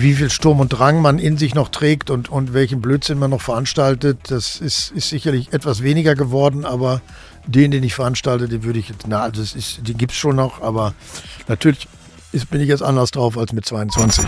wie viel Sturm und Drang man in sich noch trägt und welchen Blödsinn man noch veranstaltet, das ist sicherlich etwas weniger geworden, aber den ich veranstalte, den würde ich jetzt, die gibt es schon noch, aber natürlich bin ich jetzt anders drauf als mit 22.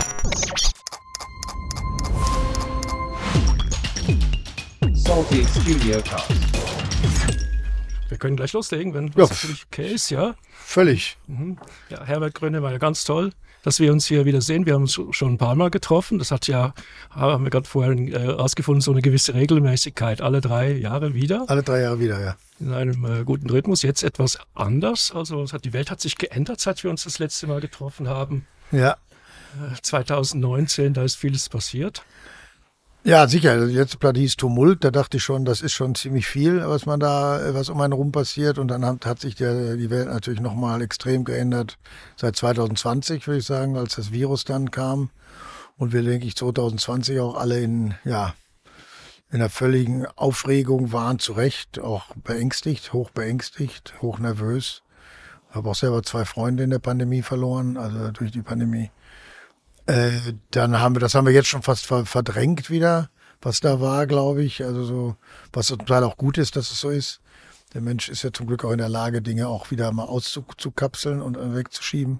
Salty Studio Cast. Wir können gleich loslegen, wenn das natürlich okay ist, ja? Völlig. Ja, Herbert Grönemeyer, ganz toll, dass wir uns hier wieder sehen. Wir haben uns schon ein paar Mal getroffen. Das haben wir gerade vorhin herausgefunden, so eine gewisse Regelmäßigkeit. Alle 3 Jahre wieder. Alle 3 Jahre wieder, ja. In einem guten Rhythmus. Jetzt etwas anders. Also die Welt hat sich geändert, seit wir uns das letzte Mal getroffen haben. Ja. 2019, da ist vieles passiert. Ja, sicher. Die letzte Platte hieß Tumult. Da dachte ich schon, das ist schon ziemlich viel, was um einen rum passiert. Und dann hat sich die Welt natürlich nochmal extrem geändert. Seit 2020, würde ich sagen, als das Virus dann kam. Und wir, denke ich, 2020 auch alle in einer völligen Aufregung waren, zu Recht. Auch hoch beängstigt, hoch nervös. Ich habe auch selber 2 Freunde in der Pandemie verloren, also durch die Pandemie. Das haben wir jetzt schon fast verdrängt wieder, was da war, glaube ich. Also so, was total auch gut ist, dass es so ist. Der Mensch ist ja zum Glück auch in der Lage, Dinge auch wieder mal auszukapseln und wegzuschieben.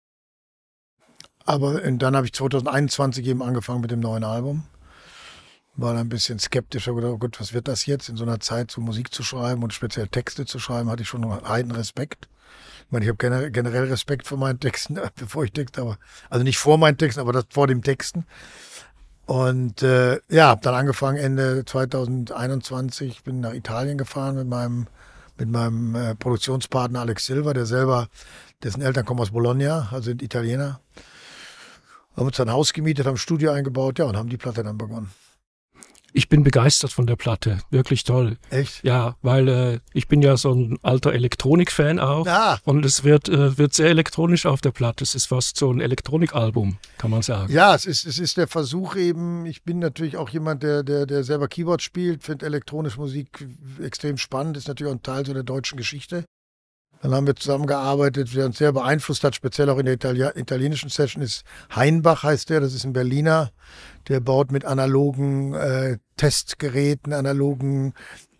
Aber dann habe ich 2021 eben angefangen mit dem neuen Album. War dann ein bisschen skeptischer, gedacht, oh Gott, was wird das jetzt in so einer Zeit, so Musik zu schreiben und speziell Texte zu schreiben, hatte ich schon einen Respekt. Ich meine, ich habe generell Respekt vor meinen Texten, bevor ich Texte, also nicht vor meinen Texten, aber vor dem Texten. Und habe dann angefangen Ende 2021, bin nach Italien gefahren mit meinem Produktionspartner Alex Silva, dessen Eltern kommen aus Bologna, also sind Italiener. Haben uns dann ein Haus gemietet, haben ein Studio eingebaut, ja, und haben die Platte dann begonnen. Ich bin begeistert von der Platte, wirklich toll. Echt? Ja, weil ich bin ja so ein alter Elektronik-Fan auch. Ah. Und es wird sehr elektronisch auf der Platte. Es ist fast so ein Elektronikalbum, kann man sagen. Ja, es ist der Versuch eben, ich bin natürlich auch jemand, der selber Keyboard spielt, finde elektronische Musik extrem spannend, ist natürlich auch ein Teil so der deutschen Geschichte. Dann haben wir zusammengearbeitet, wer uns sehr beeinflusst hat, speziell auch in der italienischen Session, ist Heinbach, heißt der, das ist ein Berliner, der baut mit analogen Testgeräten, analogen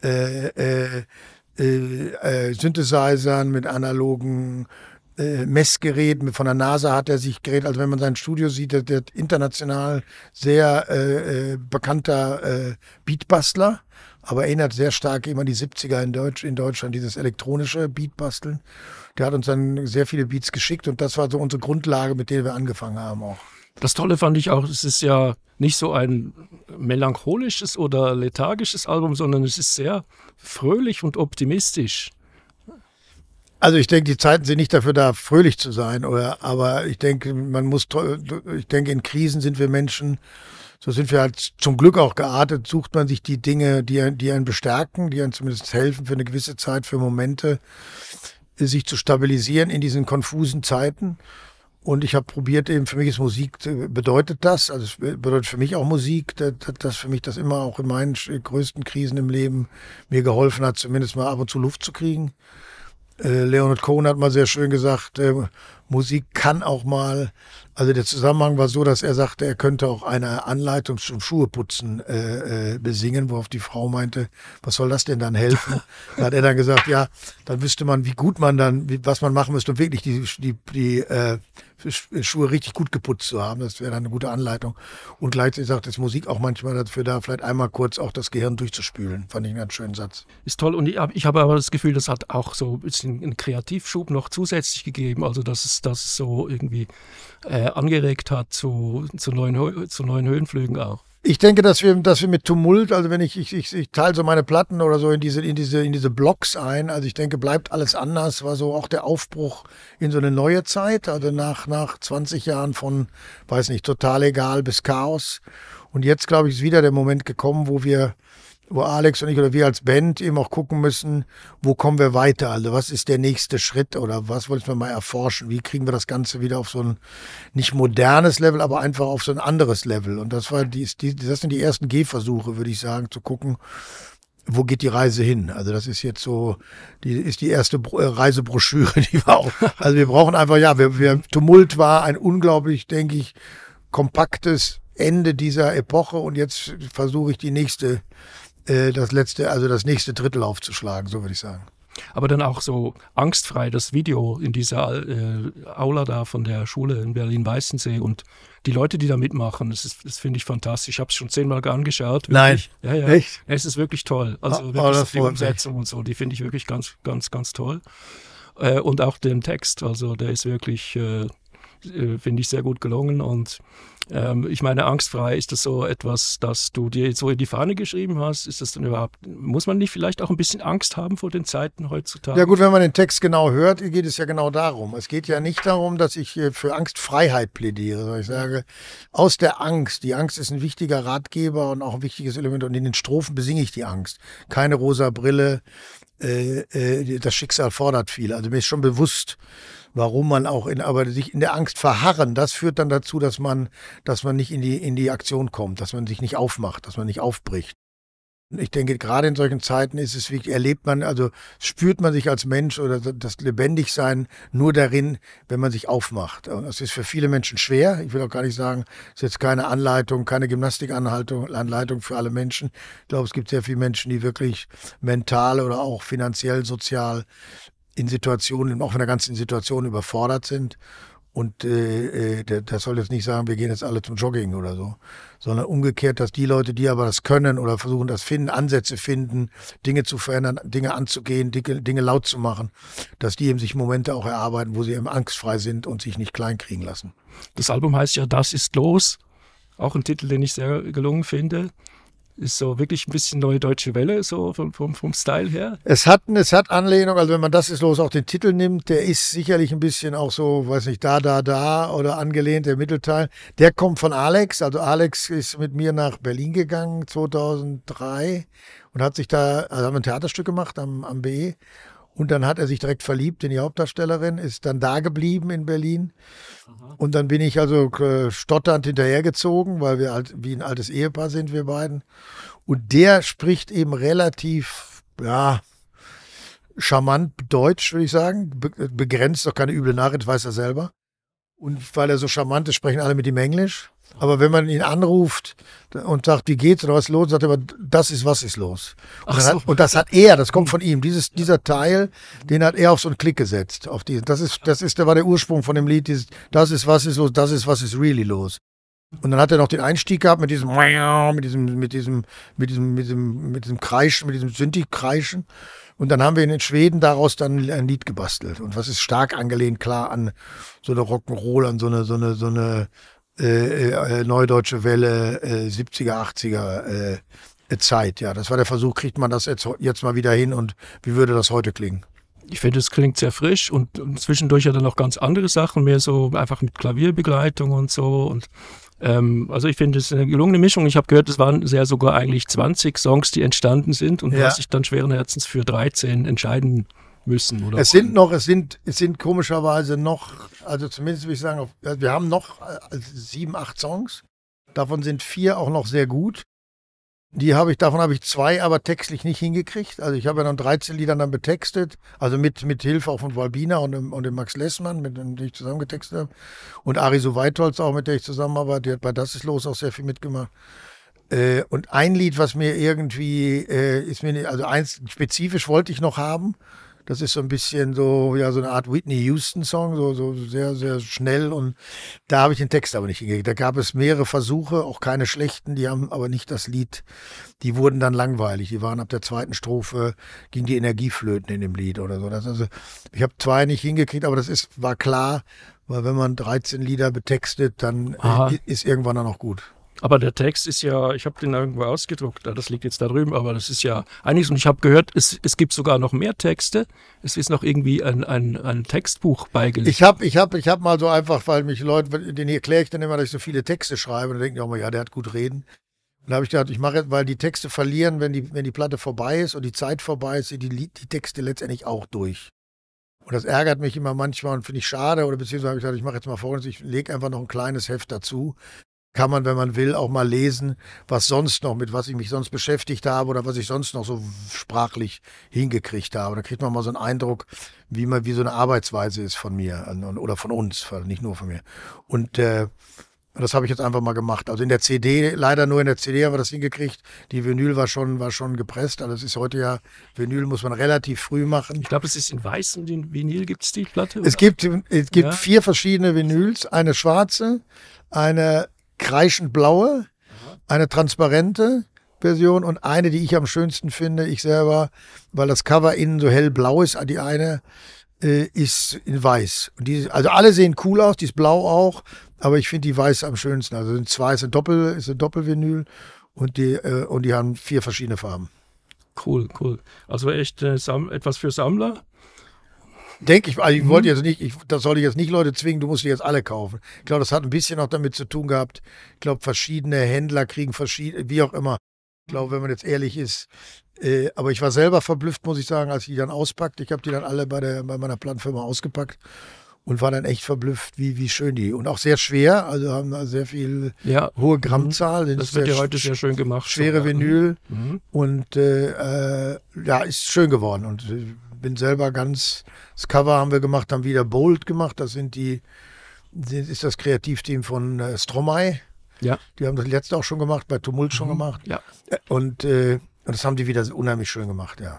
Synthesizern, mit analogen Messgeräten. Von der NASA hat er sich geredet, also wenn man sein Studio sieht, der international sehr bekannter Beatbastler, aber erinnert sehr stark immer an die 70er in Deutschland, dieses elektronische Beatbasteln. Der hat uns dann sehr viele Beats geschickt und das war so unsere Grundlage, mit der wir angefangen haben auch. Das Tolle fand ich auch, es ist ja nicht so ein melancholisches oder lethargisches Album, sondern es ist sehr fröhlich und optimistisch. Also ich denke, die Zeiten sind nicht dafür da, fröhlich zu sein, aber ich denke, in Krisen sind wir Menschen, so sind wir halt zum Glück auch geartet, sucht man sich die Dinge, die einen bestärken, die einem zumindest helfen für eine gewisse Zeit, für Momente, sich zu stabilisieren in diesen konfusen Zeiten. Und ich habe probiert eben, für mich ist Musik, bedeutet das, also es bedeutet für mich auch Musik, dass für mich das immer auch in meinen größten Krisen im Leben mir geholfen hat, zumindest mal ab und zu Luft zu kriegen. Leonard Cohen hat mal sehr schön gesagt, Musik kann auch mal, also der Zusammenhang war so, dass er sagte, er könnte auch eine Anleitung zum Schuheputzen besingen, worauf die Frau meinte, was soll das denn dann helfen? Da hat er dann gesagt, ja, dann wüsste man, wie gut man dann, was man machen müsste, um wirklich die Schuhe richtig gut geputzt zu haben. Das wäre dann eine gute Anleitung. Und gleichzeitig sagt es Musik auch manchmal dafür da, vielleicht einmal kurz auch das Gehirn durchzuspülen. Fand ich einen ganz schönen Satz. Ist toll. Und ich habe aber das Gefühl, das hat auch so ein bisschen einen Kreativschub noch zusätzlich gegeben. Also, dass es so irgendwie angeregt hat zu neuen Höhenflügen auch. Ich denke, dass wir mit Tumult, also wenn ich teile so meine Platten oder so in diese Blocks ein, also ich denke, bleibt alles anders, war so auch der Aufbruch in so eine neue Zeit, also nach 20 Jahren von, weiß nicht, total egal bis Chaos. Und jetzt, glaube ich, ist wieder der Moment gekommen, wo Alex und ich oder wir als Band eben auch gucken müssen, wo kommen wir weiter, also was ist der nächste Schritt oder was wollten wir mal erforschen, wie kriegen wir das Ganze wieder auf so ein nicht modernes Level, aber einfach auf so ein anderes Level. Und das sind die ersten Gehversuche, würde ich sagen, zu gucken, wo geht die Reise hin. Also das ist jetzt so, die erste Reisebroschüre, die wir auch, also wir brauchen einfach, Tumult war ein unglaublich, denke ich, kompaktes Ende dieser Epoche und jetzt versuche ich das nächste Drittel aufzuschlagen, so würde ich sagen. Aber dann auch so angstfrei das Video in dieser Aula da von der Schule in Berlin-Weißensee und die Leute, die da mitmachen, das finde ich fantastisch. Ich habe es schon 10-mal angeschaut. Wirklich. Nein, ja. echt? Es ist wirklich toll. Also wirklich die Umsetzung und so, die finde ich wirklich ganz, ganz, ganz toll. Und auch den Text, also der ist wirklich, finde ich, sehr gut gelungen und ich meine, angstfrei, ist das so etwas, das du dir so in die Fahne geschrieben hast? Ist das dann überhaupt, muss man nicht vielleicht auch ein bisschen Angst haben vor den Zeiten heutzutage? Ja gut, wenn man den Text genau hört, geht es ja genau darum. Es geht ja nicht darum, dass ich für Angstfreiheit plädiere, sondern ich sage, aus der Angst, die Angst ist ein wichtiger Ratgeber und auch ein wichtiges Element und in den Strophen besinge ich die Angst. Keine rosa Brille, das Schicksal fordert viel. Also mir ist schon bewusst, warum man auch aber sich in der Angst verharren, das führt dann dazu, dass man nicht in die Aktion kommt, dass man sich nicht aufmacht, dass man nicht aufbricht. Ich denke, gerade in solchen Zeiten ist es wichtig, spürt man sich als Mensch oder das Lebendigsein nur darin, wenn man sich aufmacht. Und das ist für viele Menschen schwer. Ich will auch gar nicht sagen, es ist jetzt keine Anleitung, keine Gymnastikanleitung für alle Menschen. Ich glaube, es gibt sehr viele Menschen, die wirklich mental oder auch finanziell, sozial in Situationen, auch in der ganzen Situation überfordert sind. Und das soll jetzt nicht sagen, wir gehen jetzt alle zum Jogging oder so, sondern umgekehrt, dass die Leute, die aber das können oder versuchen das finden, Ansätze finden, Dinge zu verändern, Dinge anzugehen, Dinge laut zu machen, dass die eben sich Momente auch erarbeiten, wo sie eben angstfrei sind und sich nicht kleinkriegen lassen. Das Album heißt ja Das ist los, auch ein Titel, den ich sehr gelungen finde. Ist so wirklich ein bisschen Neue Deutsche Welle, so vom Style her. Es hat Anlehnung, also wenn man Das ist los auch den Titel nimmt, der ist sicherlich ein bisschen auch so, weiß nicht, da oder angelehnt, der Mittelteil. Der kommt von Alex, also Alex ist mit mir nach Berlin gegangen 2003 und hat sich haben wir ein Theaterstück gemacht am BE. Und dann hat er sich direkt verliebt in die Hauptdarstellerin, ist dann da geblieben in Berlin. Und dann bin ich also stotternd hinterhergezogen, weil wir halt wie ein altes Ehepaar sind, wir beiden. Und der spricht eben relativ, charmant Deutsch, würde ich sagen. Begrenzt, doch keine üble Nachricht, weiß er selber. Und weil er so charmant ist, sprechen alle mit ihm Englisch. Aber wenn man ihn anruft und sagt, wie geht's oder was ist los, sagt er immer, was ist los? Und das kommt von ihm. Dieser Teil, den hat er auf so einen Klick gesetzt. Der war der Ursprung von dem Lied, was ist los, was ist really los. Und dann hat er noch den Einstieg gehabt mit diesem Kreischen, mit diesem Synthi-Kreischen. Und dann haben wir in Schweden daraus dann ein Lied gebastelt. Und was ist stark angelehnt, klar, an so eine Rock'n'Roll, an so eine Neue Deutsche Welle, 70er, 80er Zeit. Ja, das war der Versuch, kriegt man das jetzt mal wieder hin und wie würde das heute klingen? Ich finde, es klingt sehr frisch und zwischendurch ja dann noch ganz andere Sachen, mehr so einfach mit Klavierbegleitung und so. Und also ich finde, es ist eine gelungene Mischung. Ich habe gehört, es waren sogar eigentlich 20 Songs, die entstanden sind und du hast dich dann schweren Herzens für 13 entscheiden müssen. Oder es sind komischerweise noch, also zumindest würde ich sagen, wir haben noch 7, 8 Songs. Davon sind 4 auch noch sehr gut. Davon habe ich 2 aber textlich nicht hingekriegt. Also ich habe ja dann 13 Liedern dann betextet, also mit Hilfe auch von Walbina und dem Max Lessmann, mit dem ich zusammen getextet habe. Und Ari Weitholz auch, mit der ich zusammenarbeite, die hat bei Das ist los auch sehr viel mitgemacht. Und ein Lied, was mir irgendwie, eins spezifisch wollte ich noch haben. Das ist so ein bisschen so eine Art Whitney Houston-Song, so sehr, sehr schnell. Und da habe ich den Text aber nicht hingekriegt. Da gab es mehrere Versuche, auch keine schlechten, die haben aber nicht das Lied, die wurden dann langweilig. Die waren ab der 2. Strophe, ging die Energie flöten in dem Lied oder so. Ich habe 2 nicht hingekriegt, aber war klar, weil wenn man 13 Lieder betextet, dann ist irgendwann dann auch gut. Aber der Text ist ja, ich habe den irgendwo ausgedruckt, das liegt jetzt da drüben, aber das ist ja einiges. Und ich habe gehört, es gibt sogar noch mehr Texte. Es ist noch irgendwie ein Textbuch beigelegt. Ich hab mal so einfach, weil mich Leute, denen erkläre ich dann immer, dass ich so viele Texte schreibe. Und dann denken die auch mal, ja, der hat gut reden. Und da habe ich gedacht, ich mache, weil die Texte verlieren, wenn die Platte vorbei ist und die Zeit vorbei ist, sind die Texte letztendlich auch durch. Und das ärgert mich immer manchmal und finde ich schade. Oder beziehungsweise habe ich gedacht, ich mache jetzt mal Folgendes, ich lege einfach noch ein kleines Heft dazu. Kann man, wenn man will, auch mal lesen, was ich mich sonst beschäftigt habe oder was ich sonst noch so sprachlich hingekriegt habe. Da kriegt man mal so einen Eindruck, wie so eine Arbeitsweise ist von mir oder von uns, nicht nur von mir. Und Das habe ich jetzt einfach mal gemacht. Also in der CD, leider nur in der CD haben wir das hingekriegt. Die Vinyl war schon gepresst. Also es ist heute ja, Vinyl muss man relativ früh machen. Ich glaube, es ist in weißem Vinyl, gibt es die Platte? Oder? Es gibt 4 verschiedene Vinyls. Eine schwarze, eine kreischend blaue, eine transparente Version und eine, die ich am schönsten finde, ich selber, weil das Cover innen so hellblau ist. Die eine ist in weiß. Und also alle sehen cool aus, die ist blau auch, aber ich finde die weiß am schönsten. Also sind 2, ist ein Doppelvinyl und die haben 4 verschiedene Farben. Cool. Also echt etwas für Sammler? Denke ich, also ich wollte jetzt nicht, das soll ich jetzt nicht Leute zwingen, du musst die jetzt alle kaufen. Ich glaube, das hat ein bisschen auch damit zu tun gehabt. Ich glaube, verschiedene Händler kriegen verschiedene, wie auch immer. Ich glaube, wenn man jetzt ehrlich ist, aber ich war selber verblüfft, muss ich sagen, als ich die dann auspackte. Ich habe die dann alle bei meiner Plattenfirma ausgepackt und war dann echt verblüfft, wie schön die. Und auch sehr schwer, also haben da sehr viel hohe Grammzahl. Das wird ja heute sehr schön gemacht. Schwere Vinyl und ist schön geworden. Und bin selber das Cover haben wir gemacht, haben wieder Bold gemacht. Das ist das Kreativteam von Stromae. Ja. Die haben das letzte auch schon gemacht, bei Tumult schon gemacht. Ja. Und das haben die wieder unheimlich schön gemacht, ja.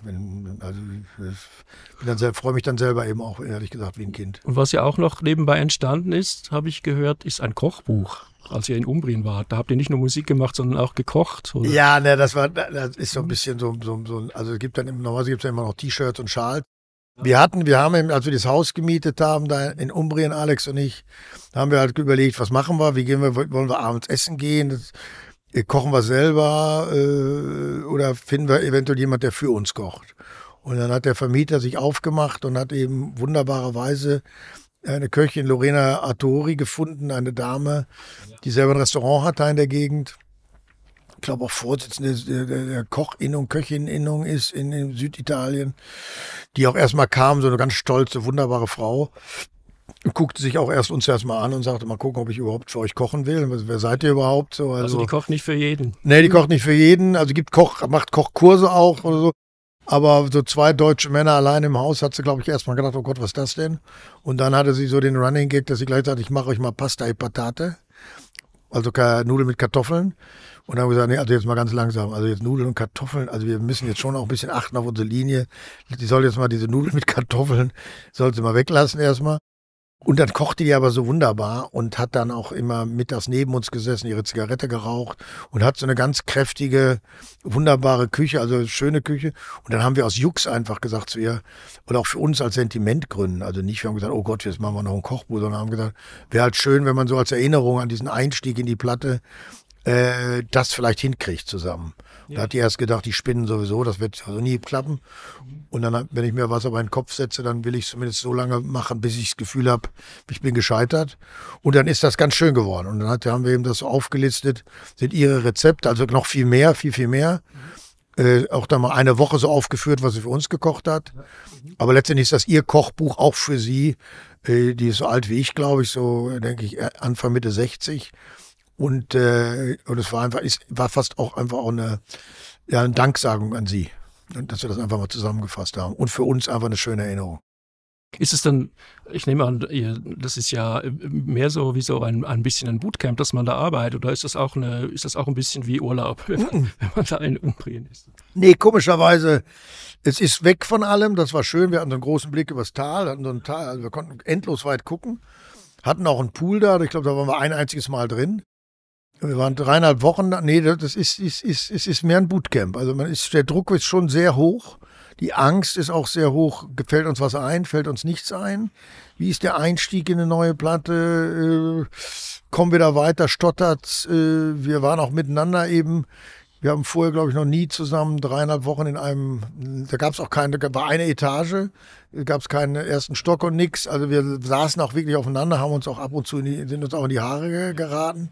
Ich freue mich dann selber eben auch, ehrlich gesagt, wie ein Kind. Und was ja auch noch nebenbei entstanden ist, habe ich gehört, ist ein Kochbuch. Als ihr in Umbrien wart, da habt ihr nicht nur Musik gemacht, sondern auch gekocht, oder? Ja, ne, das ist so ein bisschen so also es gibt dann normalerweise gibt es ja immer noch T-Shirts und Schals. Wir haben, als wir das Haus gemietet haben, da in Umbrien, Alex und ich, haben wir halt überlegt, was machen wir, wollen wir abends essen gehen, kochen wir selber oder finden wir eventuell jemand, der für uns kocht. Und dann hat der Vermieter sich aufgemacht und hat eben wunderbarerweise eine Köchin, Lorena Artori, gefunden, eine Dame, die selber ein Restaurant hat da in der Gegend. Ich glaube auch Vorsitzende der Kochinnung, Köchinneninnung ist in Süditalien, die auch erstmal kam, so eine ganz stolze, wunderbare Frau. Guckte sich auch uns erstmal an und sagte, mal gucken, ob ich überhaupt für euch kochen will. Wer seid ihr überhaupt? So, also die kocht nicht für jeden? Nee, die kocht nicht für jeden. Also macht Kochkurse auch oder so. Aber so 2 deutsche Männer allein im Haus hat sie, glaube ich, erstmal gedacht, oh Gott, was ist das denn? Und dann hatte sie so den Running Gag, dass sie gleich sagte, ich mache euch mal Pasta e Patate. Also Nudeln mit Kartoffeln. Und dann haben wir gesagt, nee, also jetzt mal ganz langsam. Also jetzt Nudeln und Kartoffeln. Also wir müssen jetzt schon auch ein bisschen achten auf unsere Linie. Die soll jetzt mal diese Nudeln mit Kartoffeln, soll sie mal weglassen erstmal. Und dann kochte die aber so wunderbar und hat dann auch immer mittags neben uns gesessen, ihre Zigarette geraucht und hat so eine ganz kräftige, wunderbare Küche, also schöne Küche. Und dann haben wir aus Jux einfach gesagt zu ihr, oder auch für uns als Sentimentgründen, also nicht, wir haben gesagt, oh Gott, jetzt machen wir noch ein Kochbuch, sondern haben gesagt, wäre halt schön, wenn man so als Erinnerung an diesen Einstieg in die Platte das vielleicht hinkriegt zusammen. Ja. Da hat die erst gedacht, die spinnen sowieso, das wird also nie klappen. Und dann, wenn ich mir was auf meinen Kopf setze, dann will ich es zumindest so lange machen, bis ich das Gefühl habe, ich bin gescheitert. Und dann ist das ganz schön geworden. Und dann haben wir eben das so aufgelistet, sind ihre Rezepte, also noch viel mehr. Auch dann mal eine Woche so aufgeführt, was sie für uns gekocht hat. Aber letztendlich ist das ihr Kochbuch auch für sie. Die ist so alt wie ich, glaube ich, so denke ich Anfang, Mitte 60. Und es war fast auch einfach auch eine Danksagung an sie, dass wir das einfach mal zusammengefasst haben. Und für uns einfach eine schöne Erinnerung. Ist es dann, ich nehme an, das ist ja mehr so wie so ein bisschen ein Bootcamp, dass man da arbeitet, oder ist das auch ein bisschen wie Urlaub, wenn man da in Umbrien ist? Nee, komischerweise, es ist weg von allem, das war schön, wir hatten so einen großen Blick übers Tal, also wir konnten endlos weit gucken, hatten auch einen Pool da, ich glaube, da waren wir ein einziges Mal drin. Wir waren 3,5 Wochen da. Nee, das ist mehr ein Bootcamp. Also der Druck ist schon sehr hoch. Die Angst ist auch sehr hoch. Fällt uns was ein? Fällt uns nichts ein? Wie ist der Einstieg in eine neue Platte? Kommen wir da weiter? Stottert's? Wir waren auch miteinander eben. Wir haben vorher, glaube ich, noch nie zusammen 3,5 Wochen da gab es auch war eine Etage, gab es keinen ersten Stock und nix. Also wir saßen auch wirklich aufeinander, haben uns auch ab und zu sind uns auch in die Haare geraten.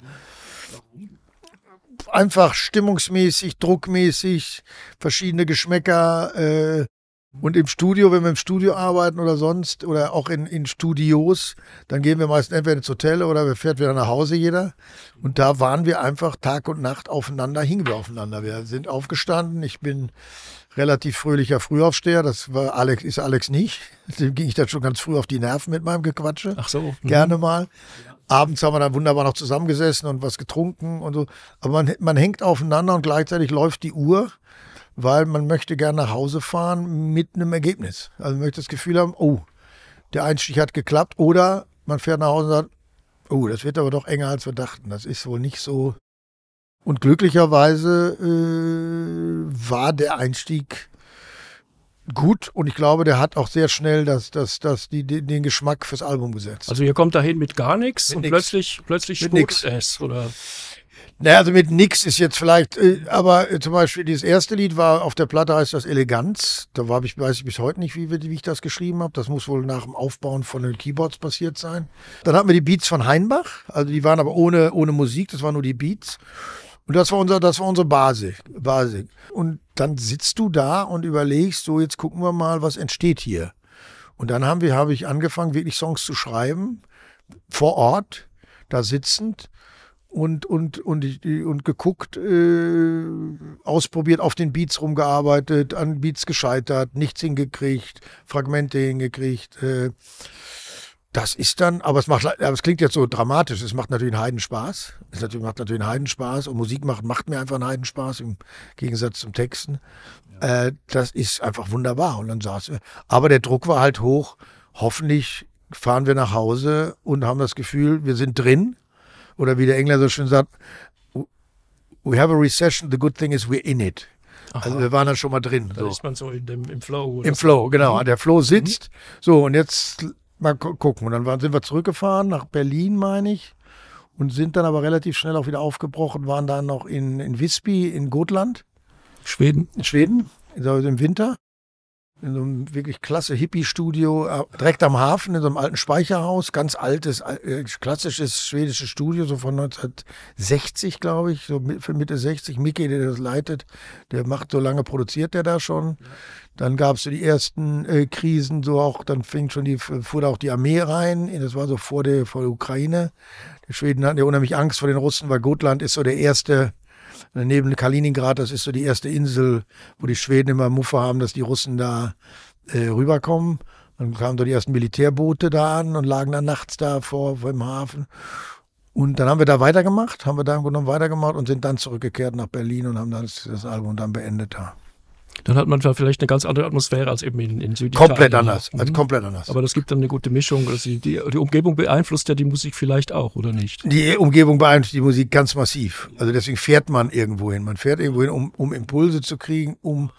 Einfach stimmungsmäßig, druckmäßig, verschiedene Geschmäcker und im Studio, wenn wir im Studio arbeiten oder sonst oder auch in Studios, dann gehen wir meistens entweder ins Hotel oder wir fährt wieder nach Hause jeder und da waren wir einfach Tag und Nacht aufeinander, hingen wir aufeinander. Wir sind aufgestanden, ich bin relativ fröhlicher Frühaufsteher, ist Alex nicht, dem ging ich dann schon ganz früh auf die Nerven mit meinem Gequatsche. Ach so. Gerne mal. Abends haben wir dann wunderbar noch zusammengesessen und was getrunken und so. Aber man hängt aufeinander und gleichzeitig läuft die Uhr, weil man möchte gerne nach Hause fahren mit einem Ergebnis. Also man möchte das Gefühl haben, oh, der Einstieg hat geklappt. Oder man fährt nach Hause und sagt, oh, das wird aber doch enger, als wir dachten. Das ist wohl nicht so. Und glücklicherweise war der Einstieg gut und ich glaube, der hat auch sehr schnell den Geschmack fürs Album gesetzt. Also ihr kommt dahin mit gar nichts mit und nix. plötzlich sprudelt es, oder? Naja, also mit nix ist jetzt vielleicht, aber zum Beispiel dieses erste Lied war auf der Platte, heißt das Eleganz. Da weiß ich bis heute nicht, wie ich das geschrieben habe. Das muss wohl nach dem Aufbauen von den Keyboards passiert sein. Dann hatten wir die Beats von Heinbach, also die waren aber ohne Musik, das waren nur die Beats. Und das war unsere Basis. Und dann sitzt du da und überlegst, so jetzt gucken wir mal, was entsteht hier. Und dann habe ich angefangen, wirklich Songs zu schreiben, vor Ort, da sitzend und geguckt, ausprobiert, auf den Beats rumgearbeitet, an Beats gescheitert, nichts hingekriegt, Fragmente hingekriegt. Das ist dann, aber es klingt jetzt so dramatisch, es macht natürlich einen Heidenspaß. Macht natürlich einen Heidenspaß und Musik macht mir einfach einen Heidenspaß im Gegensatz zum Texten. Ja. Das ist einfach wunderbar. Und dann saß wir. Aber der Druck war halt hoch. Hoffentlich fahren wir nach Hause und haben das Gefühl, wir sind drin. Oder wie der Engländer so schön sagt, we have a recession, the good thing is we're in it. Aha. Also wir waren dann schon mal drin. Da ist man so im Flow. Im Flow, genau. Der Flow sitzt. So, und jetzt mal gucken. Und dann sind wir zurückgefahren nach Berlin, meine ich, und sind dann aber relativ schnell auch wieder aufgebrochen, waren dann noch in Visby in Gotland. Schweden. In Schweden, im Winter. In so einem wirklich klasse Hippie-Studio, direkt am Hafen, in so einem alten Speicherhaus, ganz altes, klassisches schwedisches Studio, so von 1960, glaube ich, so Mitte 60. Micke, der das leitet, so lange produziert der da schon. Dann gab es so die ersten Krisen, so auch, dann fuhr da auch die Armee rein, das war so vor der Ukraine. Die Schweden hatten ja unheimlich Angst vor den Russen, weil Gotland ist so der erste, neben Kaliningrad, das ist so die erste Insel, wo die Schweden immer Muffe haben, dass die Russen da rüberkommen. Dann kamen da die ersten Militärboote da an und lagen dann nachts da vor dem Hafen. Und dann haben wir da weitergemacht und sind dann zurückgekehrt nach Berlin und haben dann das Album dann beendet da. Dann hat man vielleicht eine ganz andere Atmosphäre als eben in Süditalien. Komplett anders, komplett anders. Aber das gibt dann eine gute Mischung. Also die Umgebung beeinflusst ja die Musik vielleicht auch, oder nicht? Die Umgebung beeinflusst die Musik ganz massiv. Also deswegen fährt man irgendwo hin. Man fährt irgendwo hin, um Impulse zu kriegen, um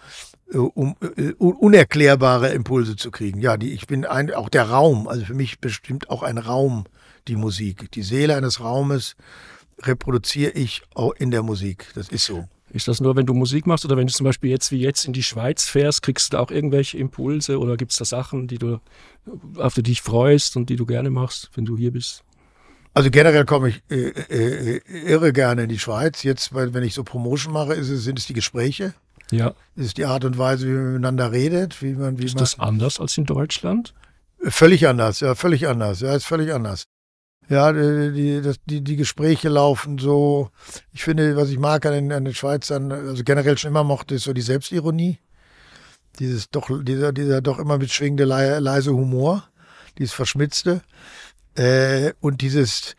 unerklärbare Impulse zu kriegen. Ja, auch der Raum, also für mich bestimmt auch ein Raum die Musik. Die Seele eines Raumes reproduziere ich auch in der Musik. Das ist so. Ist das nur, wenn du Musik machst oder wenn du zum Beispiel jetzt in die Schweiz fährst, kriegst du da auch irgendwelche Impulse oder gibt es da Sachen, auf die dich freust und die du gerne machst, wenn du hier bist? Also generell komme ich irre gerne in die Schweiz. Jetzt, wenn ich so Promotion mache, sind es die Gespräche. Ja. Es ist die Art und Weise, wie man miteinander redet. Ist das anders als in Deutschland? Völlig anders, ja, völlig anders. Ja, ist völlig anders. Ja, die Gespräche laufen so. Ich finde, was ich mag an den Schweizern, also generell schon immer mochte, ist so die Selbstironie. Dieser doch immer mitschwingende leise Humor, dieses Verschmitzte. Und dieses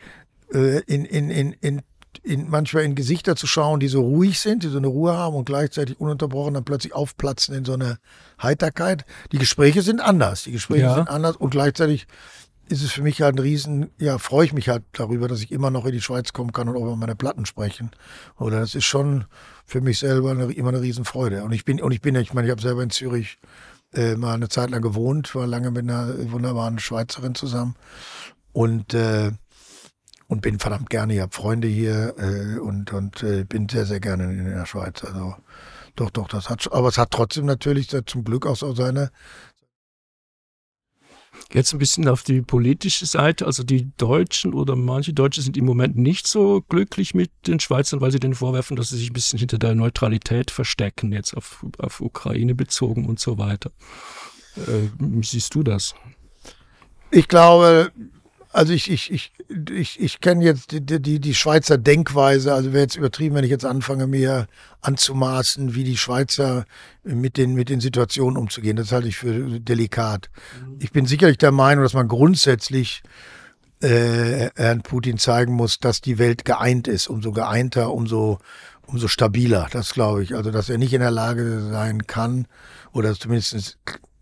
manchmal in Gesichter zu schauen, die so ruhig sind, die so eine Ruhe haben und gleichzeitig ununterbrochen dann plötzlich aufplatzen in so eine Heiterkeit. Die Gespräche sind anders. Und gleichzeitig ist es für mich halt freue ich mich halt darüber, dass ich immer noch in die Schweiz kommen kann und auch über meine Platten sprechen. Oder das ist schon für mich selber immer eine Riesenfreude. Und ich habe selber in Zürich mal eine Zeit lang gewohnt, war lange mit einer wunderbaren Schweizerin zusammen und bin verdammt gerne, ich habe Freunde hier und bin sehr, sehr gerne in der Schweiz. Also doch, aber es hat trotzdem natürlich zum Glück auch so seine. Jetzt ein bisschen auf die politische Seite. Also die Deutschen oder manche Deutsche sind im Moment nicht so glücklich mit den Schweizern, weil sie denen vorwerfen, dass sie sich ein bisschen hinter der Neutralität verstecken, jetzt auf Ukraine bezogen und so weiter. Wie siehst du das? Ich glaube, also ich kenne jetzt die Schweizer Denkweise, also wäre jetzt übertrieben, wenn ich jetzt anfange, mir anzumaßen, wie die Schweizer mit den Situationen umzugehen. Das halte ich für delikat. Ich bin sicherlich der Meinung, dass man grundsätzlich Herrn Putin zeigen muss, dass die Welt geeint ist. Umso geeinter, umso stabiler. Das glaube ich. Also, dass er nicht in der Lage sein kann oder zumindest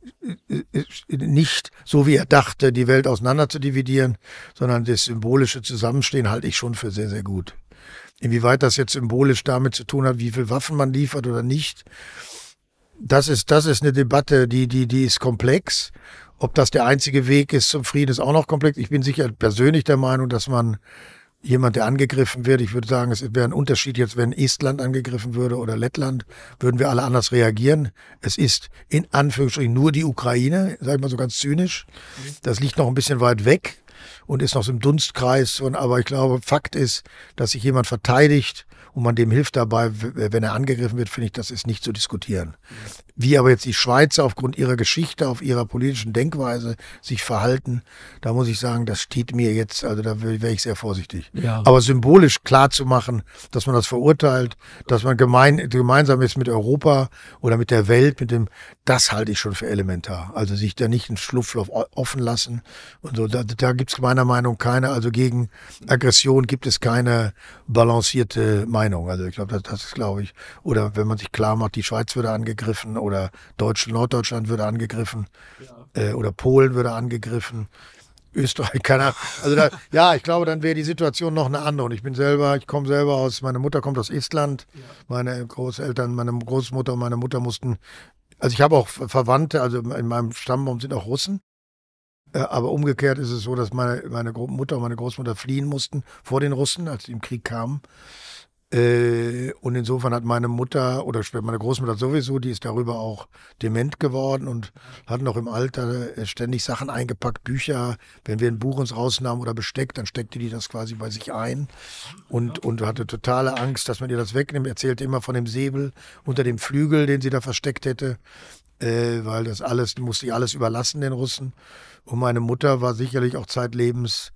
nicht, so wie er dachte, die Welt auseinander zu dividieren, sondern das symbolische Zusammenstehen halte ich schon für sehr, sehr gut. Inwieweit das jetzt symbolisch damit zu tun hat, wie viel Waffen man liefert oder nicht, das ist eine Debatte, die ist komplex. Ob das der einzige Weg ist zum Frieden, ist auch noch komplex. Ich bin sicher persönlich der Meinung, dass man jemand, der angegriffen wird, ich würde sagen, es wäre ein Unterschied jetzt, wenn Estland angegriffen würde oder Lettland, würden wir alle anders reagieren. Es ist in Anführungsstrichen nur die Ukraine, sag ich mal so ganz zynisch. Das liegt noch ein bisschen weit weg und ist noch so im Dunstkreis. Aber ich glaube, Fakt ist, dass sich jemand verteidigt und man dem hilft dabei, wenn er angegriffen wird, finde ich, das ist nicht zu diskutieren. Wie aber jetzt die Schweizer aufgrund ihrer Geschichte, auf ihrer politischen Denkweise sich verhalten, da muss ich sagen, das steht mir jetzt, also da wäre ich sehr vorsichtig. Ja. Aber symbolisch klar zu machen, dass man das verurteilt, dass man gemeinsam ist mit Europa oder mit der Welt, das halte ich schon für elementar. Also sich da nicht ein Schlupfloch offen lassen und so. Da gibt es meiner Meinung nach also gegen Aggression gibt es keine balancierte Meinung. Also ich glaube, das ist, glaube ich, oder wenn man sich klar macht, die Schweiz würde angegriffen oder Norddeutschland würde angegriffen, oder Polen würde angegriffen, Österreich, keine Ahnung. Also ich glaube, dann wäre die Situation noch eine andere. Und ich komme selber meine Mutter kommt aus Estland, meine Großeltern, meine Großmutter und meine Mutter mussten, also ich habe auch Verwandte, also in meinem Stammbaum sind auch Russen. Aber umgekehrt ist es so, dass meine Mutter und meine Großmutter fliehen mussten vor den Russen, als sie im Krieg kamen. Und insofern hat meine Mutter oder meine Großmutter sowieso, die ist darüber auch dement geworden und hat noch im Alter ständig Sachen eingepackt, Bücher. Wenn wir ein Buch uns rausnahmen oder Besteck, dann steckte die das quasi bei sich ein und hatte totale Angst, dass man ihr das wegnimmt. Erzählte immer von dem Säbel unter dem Flügel, den sie da versteckt hätte, weil das alles, musste ich alles überlassen den Russen. Und meine Mutter war sicherlich auch zeitlebens.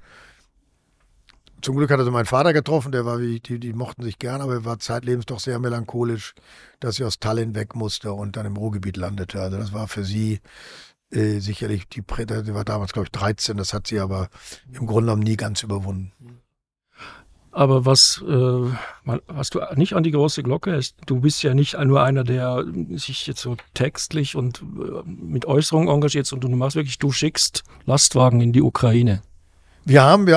Zum Glück hatte sie meinen Vater getroffen, die mochten sich gern, aber er war zeitlebens doch sehr melancholisch, dass sie aus Tallinn weg musste und dann im Ruhrgebiet landete. Also das war für sie sicherlich, sie war damals, glaube ich, 13, das hat sie aber im Grunde genommen nie ganz überwunden. Aber was du nicht an die große Glocke ist, du bist ja nicht nur einer, der sich jetzt so textlich und mit Äußerungen engagiert, sondern du schickst Lastwagen in die Ukraine. Wir haben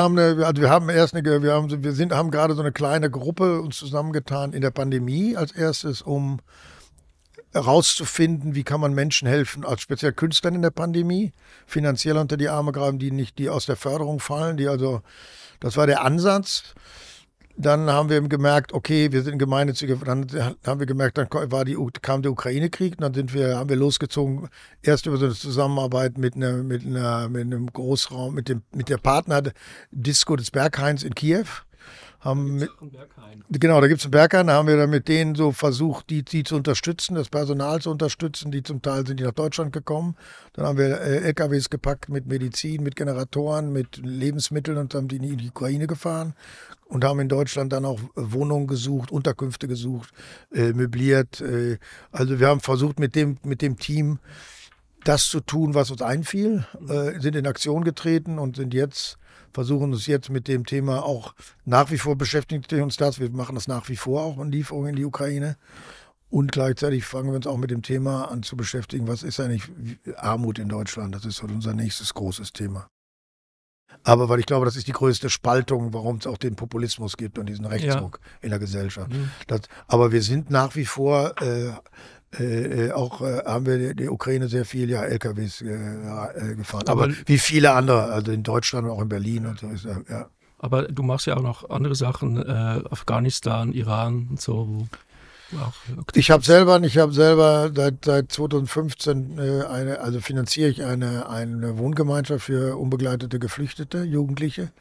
gerade so eine kleine Gruppe uns zusammengetan in der Pandemie als erstes, um herauszufinden, wie kann man Menschen helfen, als speziell Künstlern in der Pandemie, finanziell unter die Arme greifen, die aus der Förderung fallen, das war der Ansatz. Dann haben wir gemerkt, okay, wir sind gemeinnützige, dann haben wir gemerkt, dann kam der Ukraine-Krieg, und dann haben wir losgezogen, erst über so eine Zusammenarbeit mit einem Großraum, mit der Partner-Disco des Berghains in Kiew. Genau, da gibt es einen Berghain, da haben wir dann mit denen so versucht, die zu unterstützen, das Personal zu unterstützen, zum Teil sind die nach Deutschland gekommen. Dann haben wir LKWs gepackt mit Medizin, mit Generatoren, mit Lebensmitteln und haben die in die Ukraine gefahren. Und haben in Deutschland dann auch Wohnungen gesucht, Unterkünfte gesucht, möbliert. Also wir haben versucht mit dem Team das zu tun, was uns einfiel, sind in Aktion getreten und versuchen uns jetzt mit dem Thema auch nach wie vor beschäftigt uns das. Wir machen das nach wie vor auch in Lieferungen in die Ukraine. Und gleichzeitig fangen wir uns auch mit dem Thema an zu beschäftigen, was ist eigentlich Armut in Deutschland? Das ist unser nächstes großes Thema. Aber weil ich glaube, das ist die größte Spaltung, warum es auch den Populismus gibt und diesen Rechtsruck in der Gesellschaft. Aber wir sind nach wie vor, haben wir die Ukraine sehr viel LKWs gefahren. Aber wie viele andere, also in Deutschland und auch in Berlin und so ist ja. Aber du machst ja auch noch andere Sachen, Afghanistan, Iran und so. Ich habe selber seit 2015 finanziere ich eine Wohngemeinschaft für unbegleitete Geflüchtete, Jugendliche.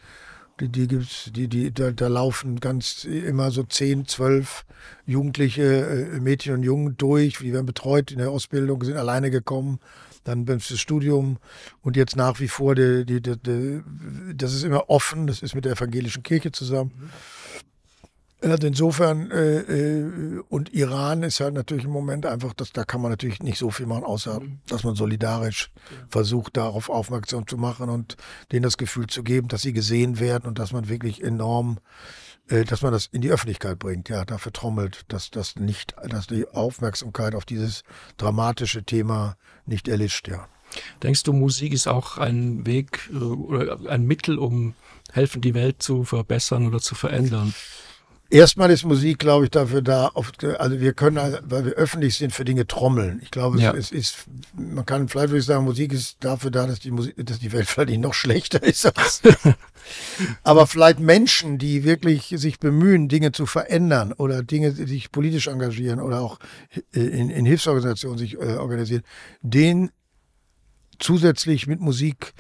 Da laufen immer so 10, 12 Jugendliche, Mädchen und Jungen durch. Die werden betreut in der Ausbildung, sind alleine gekommen. Dann beim Studium und jetzt nach wie vor, das ist immer offen, das ist mit der evangelischen Kirche zusammen. Also insofern, und Iran ist halt natürlich im Moment einfach, da kann man natürlich nicht so viel machen, außer dass man solidarisch versucht, darauf aufmerksam zu machen und denen das Gefühl zu geben, dass sie gesehen werden und dass man wirklich enorm, dass man das in die Öffentlichkeit bringt, ja, dafür trommelt, dass die Aufmerksamkeit auf dieses dramatische Thema nicht erlischt, ja. Denkst du, Musik ist auch ein Weg oder ein Mittel, um helfen, die Welt zu verbessern oder zu verändern? Erstmal ist Musik, glaube ich, dafür da, also wir können, weil wir öffentlich sind, für Dinge trommeln. Ich glaube, es ist, man kann, vielleicht würde ich sagen, Musik ist dafür da, dass die Welt vielleicht nicht noch schlechter ist. Aber vielleicht Menschen, die wirklich sich bemühen, Dinge zu verändern oder Dinge, die sich politisch engagieren oder auch in Hilfsorganisationen sich organisieren, denen zusätzlich mit Musik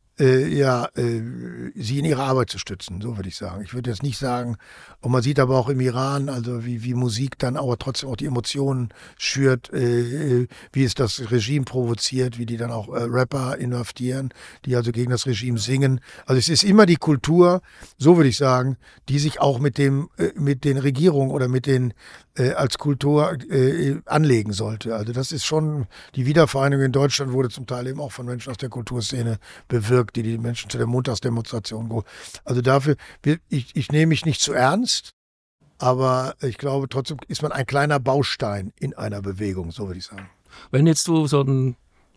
sie in ihrer Arbeit zu stützen, so würde ich sagen. Ich würde jetzt nicht sagen, und man sieht aber auch im Iran, also wie Musik dann aber trotzdem auch die Emotionen schürt, wie es das Regime provoziert, wie die dann auch Rapper inhaftieren, die also gegen das Regime singen. Also es ist immer die Kultur, so würde ich sagen, die sich auch mit den Regierungen oder mit den als Kultur anlegen sollte. Also das ist schon, die Wiedervereinigung in Deutschland wurde zum Teil eben auch von Menschen aus der Kulturszene bewirkt, die Menschen zu der Montagsdemonstration go. Also dafür, ich nehme mich nicht zu ernst, aber ich glaube trotzdem ist man ein kleiner Baustein in einer Bewegung, so würde ich sagen. Wenn jetzt du so einen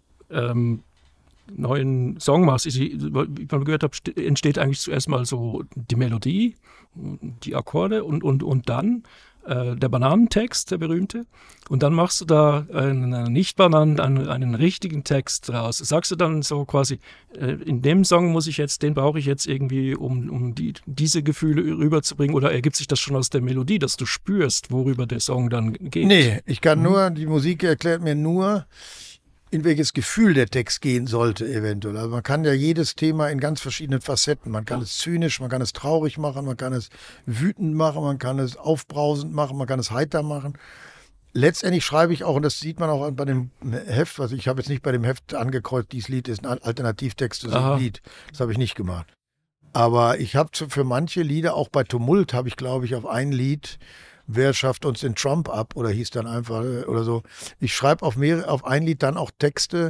neuen Song machst, wie man gehört habe, entsteht eigentlich zuerst mal so die Melodie, die Akkorde und dann der Bananentext, der berühmte. Und dann machst du da einen richtigen Text draus. Sagst du dann so quasi, in dem Song den brauche ich jetzt irgendwie, um diese Gefühle rüberzubringen? Oder ergibt sich das schon aus der Melodie, dass du spürst, worüber der Song dann geht? Nee, ich kann die Musik erklärt mir nur, in welches Gefühl der Text gehen sollte eventuell. Also man kann ja jedes Thema in ganz verschiedenen Facetten. Man kann es zynisch, man kann es traurig machen, man kann es wütend machen, man kann es aufbrausend machen, man kann es heiter machen. Letztendlich schreibe ich auch, und das sieht man auch bei dem Heft, also ich habe jetzt nicht bei dem Heft angekreuzt, dieses Lied ist ein Alternativtext zu diesem Lied. Das habe ich nicht gemacht. Aber ich habe für manche Lieder, auch bei Tumult habe ich, glaube ich, auf ein Lied, Wer schafft uns den Trump ab? Oder hieß dann einfach oder so. Ich schreibe auf ein Lied dann auch Texte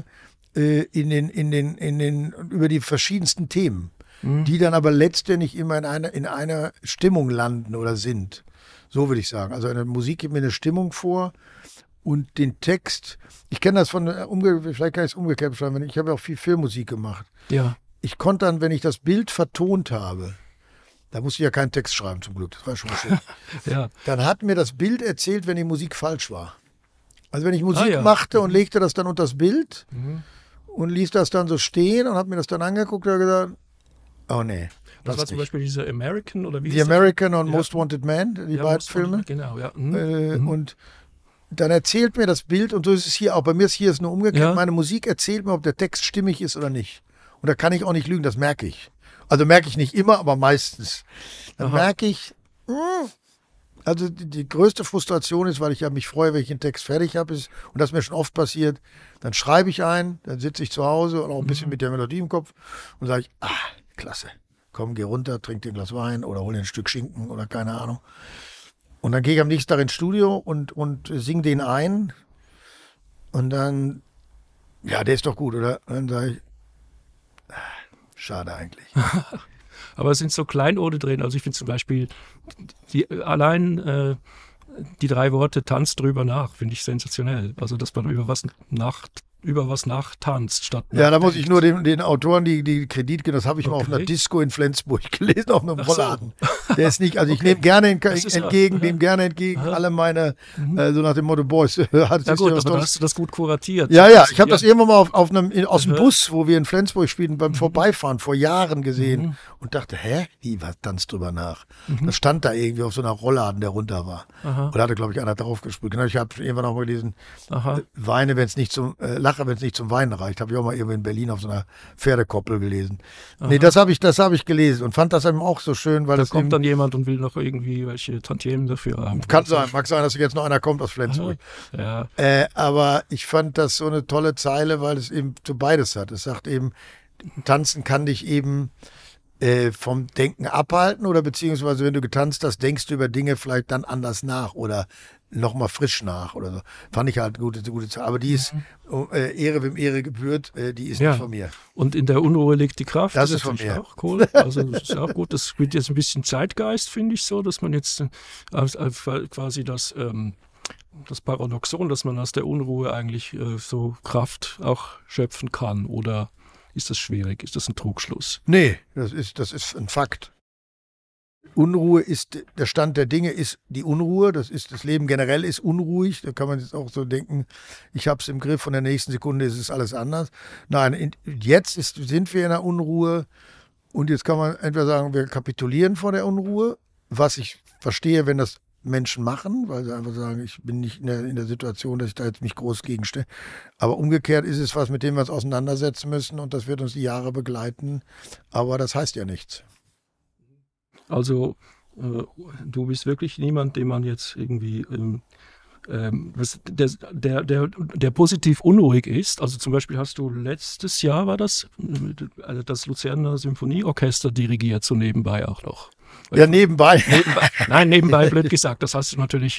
über die verschiedensten Themen, die dann aber letztendlich immer in einer Stimmung landen oder sind. So würde ich sagen. Also eine Musik gibt mir eine Stimmung vor und den Text, ich kenne das vielleicht kann ich es umgekehrt beschreiben, ich habe ja auch viel Filmmusik gemacht. Ja. Ich konnte dann, wenn ich das Bild vertont habe, da musste ich ja keinen Text schreiben, zum Glück. Das war schon mal schön. Ja. Dann hat mir das Bild erzählt, wenn die Musik falsch war. Also wenn ich Musik machte und legte das dann unter das Bild und ließ das dann so stehen und habe mir das dann angeguckt und gesagt, oh nee. Das war zum Beispiel diese American oder wie The American und Most Wanted Man, die beiden Filme. Genau, ja. Und dann erzählt mir das Bild, und so ist es hier auch. Bei mir ist es nur umgekehrt. Ja. Meine Musik erzählt mir, ob der Text stimmig ist oder nicht. Und da kann ich auch nicht lügen, das merke ich. Also merke ich nicht immer, aber meistens. Dann merke ich, also die größte Frustration ist, weil ich ja mich freue, wenn ich einen Text fertig habe, und das ist mir schon oft passiert, dann schreibe ich ein, dann sitze ich zu Hause und auch ein bisschen mit der Melodie im Kopf und sage ich, klasse, komm, geh runter, trink dir ein Glas Wein oder hol dir ein Stück Schinken oder keine Ahnung. Und dann gehe ich am nächsten Tag ins Studio und singe den ein und dann, ja, der ist doch gut, oder? Und dann sage ich, schade eigentlich. Aber es sind so Kleinode drin. Also ich finde zum Beispiel die 3 Worte "tanzt drüber nach" finde ich sensationell. Also dass man über was nachtanzt statt. Ja, da muss ich nur den Autoren die Kredit geben. Das habe ich mal auf einer Disco in Flensburg gelesen, auf einem Rollladen. Der ist nicht, also ich nehme gerne entgegen alle meine, so nach dem Motto, Boys, ja gut, aber da hast du das gut kuratiert. Ja, ich habe das irgendwann mal aus dem Bus, wo wir in Flensburg spielten, beim Vorbeifahren vor Jahren gesehen und dachte, was tanzt drüber nach? Das stand da irgendwie auf so einer Rollladen, der runter war. Und da hatte, glaube ich, einer drauf gesprüht. Genau, ich habe irgendwann auch mal gelesen, Weine, wenn es nicht zum Lache, wenn es nicht zum Weinen reicht. Habe ich auch mal irgendwie in Berlin auf so einer Pferdekoppel gelesen. Nee, das habe ich gelesen und fand das eben auch so schön, weil da kommt dann jemand und will noch irgendwie welche Tantiemen dafür haben. Kann sein, mag sein, dass jetzt noch einer kommt aus Flensburg. Ja. Aber ich fand das so eine tolle Zeile, weil es eben so beides hat. Es sagt eben, tanzen kann dich eben vom Denken abhalten oder beziehungsweise wenn du getanzt hast, denkst du über Dinge vielleicht dann anders nach oder nochmal frisch nach oder so. Fand ich halt eine gute Zeit. Aber die ist Ehre, wem Ehre gebührt, die ist nicht von mir. Und in der Unruhe liegt die Kraft. Das ist von mir. Auch cool. Also das ist auch gut. Das spielt jetzt ein bisschen Zeitgeist, finde ich so, dass man jetzt quasi das Paradoxon, dass man aus der Unruhe eigentlich so Kraft auch schöpfen kann. Oder ist das schwierig? Ist das ein Trugschluss? Nee, das ist ein Fakt. Unruhe ist, der Stand der Dinge ist die Unruhe, das Leben generell ist unruhig, da kann man jetzt auch so denken, ich habe es im Griff, von der nächsten Sekunde ist es alles anders. Nein, jetzt sind wir in der Unruhe und jetzt kann man entweder sagen, wir kapitulieren vor der Unruhe, was ich verstehe, wenn das Menschen machen, weil sie einfach sagen, ich bin nicht in der Situation, dass ich da jetzt mich groß gegenstelle. Aber umgekehrt ist es was, mit dem wir uns auseinandersetzen müssen und das wird uns die Jahre begleiten, aber das heißt ja nichts. Also du bist wirklich niemand, den man jetzt irgendwie, der positiv unruhig ist. Also zum Beispiel hast du letztes Jahr, war das Luzerner Symphonieorchester dirigiert, so nebenbei auch noch. Ja, nebenbei. Nein, nebenbei, blöd gesagt. Das hast du natürlich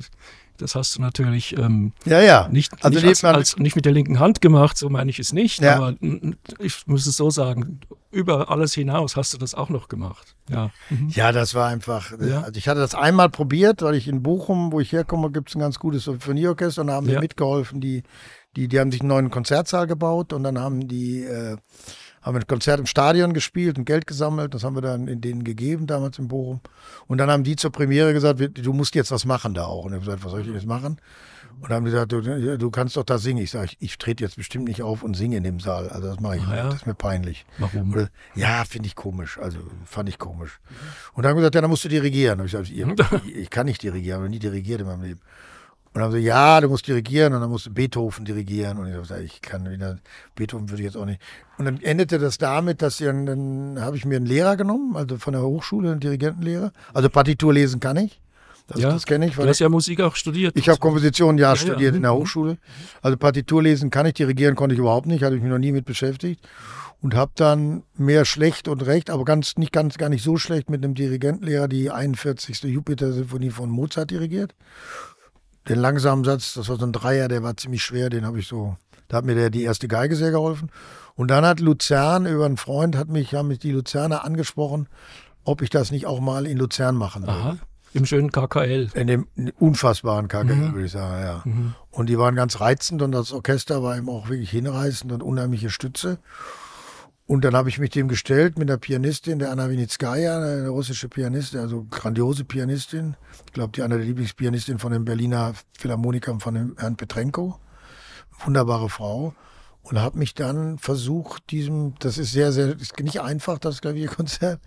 nicht mit der linken Hand gemacht, so meine ich es nicht. Ja. Aber ich muss es so sagen, über alles hinaus hast du das auch noch gemacht. Ja, ja, das war einfach, also ich hatte das einmal probiert, weil ich in Bochum, wo ich herkomme, gibt es ein ganz gutes Symphonieorchester und da haben die mitgeholfen, die haben sich einen neuen Konzertsaal gebaut und dann haben ein Konzert im Stadion gespielt und Geld gesammelt. Das haben wir dann in denen gegeben, damals in Bochum. Und dann haben die zur Premiere gesagt, du musst jetzt was machen da auch. Und ich habe gesagt, was soll ich denn jetzt machen? Und dann haben die gesagt, du kannst doch da singen. Ich sage, ich trete jetzt bestimmt nicht auf und singe in dem Saal. Also das mache ich nicht. Das ist mir peinlich. Warum? Ja, finde ich komisch. Also fand ich komisch. Und dann haben sie gesagt, dann musst du dirigieren. Und ich sage, ich kann nicht dirigieren, ich habe nie dirigiert in meinem Leben. Und dann haben sie, ja, du musst dirigieren und dann musst du Beethoven dirigieren. Und ich habe gesagt, ich kann wieder, Beethoven würde ich jetzt auch nicht. Und dann endete das damit, dass dann habe ich mir einen Lehrer genommen, also von der Hochschule, einen Dirigentenlehrer. Also Partitur lesen kann ich. Das kenne ich. Du hast ja Musik auch studiert. Ich habe Komposition studiert in der Hochschule. Also Partitur lesen kann ich, dirigieren konnte ich überhaupt nicht, hatte ich mich noch nie mit beschäftigt. Und habe dann mehr schlecht und recht, aber gar nicht so schlecht mit einem Dirigentenlehrer die 41. Jupiter-Sinfonie von Mozart dirigiert. Den langsamen Satz, das war so ein Dreier, der war ziemlich schwer, da hat mir die erste Geige sehr geholfen. Und dann hat Luzern, über einen Freund, haben mich die Luzerner angesprochen, ob ich das nicht auch mal in Luzern machen würde. Aha, im schönen KKL. In dem unfassbaren KKL, würde ich sagen, ja. Mhm. Und die waren ganz reizend und das Orchester war eben auch wirklich hinreißend und unheimliche Stütze. Und dann habe ich mich dem gestellt mit der Pianistin, der Anna Winitskaya, eine russische Pianistin, also grandiose Pianistin. Ich glaube, die eine der Lieblingspianistin von den Berliner Philharmonikern von dem Herrn Petrenko. Wunderbare Frau. Und habe mich dann versucht, das ist ist nicht einfach, das Klavierkonzert.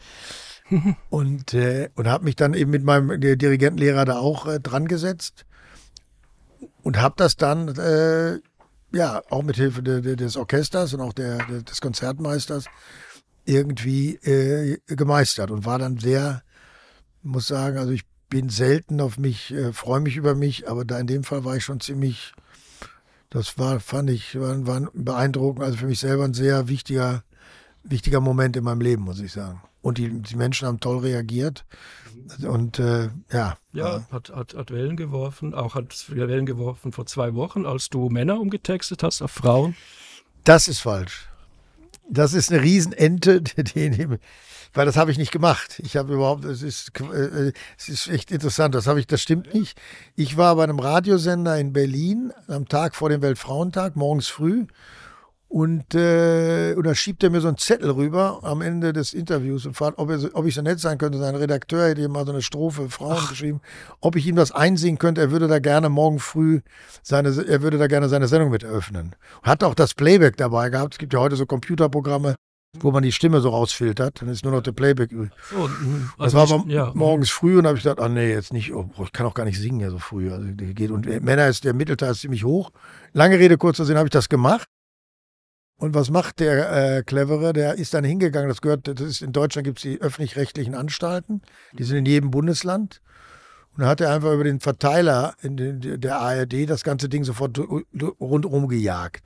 und habe mich dann eben mit meinem Dirigentenlehrer da auch dran gesetzt. Und habe das dann auch mit Hilfe des Orchesters und auch des Konzertmeisters irgendwie gemeistert und war dann muss sagen, also ich bin selten auf mich, freue mich über mich, aber da in dem Fall war ich schon ziemlich, war beeindruckend, also für mich selber ein sehr wichtiger Moment in meinem Leben, muss ich sagen. Und die Menschen haben toll reagiert. Und hat Wellen geworfen, hat Wellen geworfen vor 2 Wochen, als du Männer umgetextet hast auf Frauen. Das ist falsch. Das ist eine Riesenente, weil das habe ich nicht gemacht. Es ist echt interessant, das stimmt nicht. Ich war bei einem Radiosender in Berlin am Tag vor dem Weltfrauentag, morgens früh. Und da schiebt er mir so einen Zettel rüber am Ende des Interviews und fragt, ob ich so nett sein könnte. Sein Redakteur hätte ihm mal so eine Strophe Frauen geschrieben, ob ich ihm das einsingen könnte. Er würde da gerne morgen früh seine Sendung mit eröffnen. Hat auch das Playback dabei gehabt. Es gibt ja heute so Computerprogramme, wo man die Stimme so rausfiltert. Dann ist nur noch der Playback übrig. Das war aber morgens früh und habe ich gedacht, nee, jetzt nicht. Oh, ich kann auch gar nicht singen ja so früh. Also, und der Mittelteil ist ziemlich hoch. Lange Rede, kurzer Sinn, habe ich das gemacht. Und was macht der Clevere? Der ist dann hingegangen, in Deutschland gibt es die öffentlich-rechtlichen Anstalten, die sind in jedem Bundesland. Und dann hat er einfach über den Verteiler der ARD das ganze Ding sofort rundherum gejagt.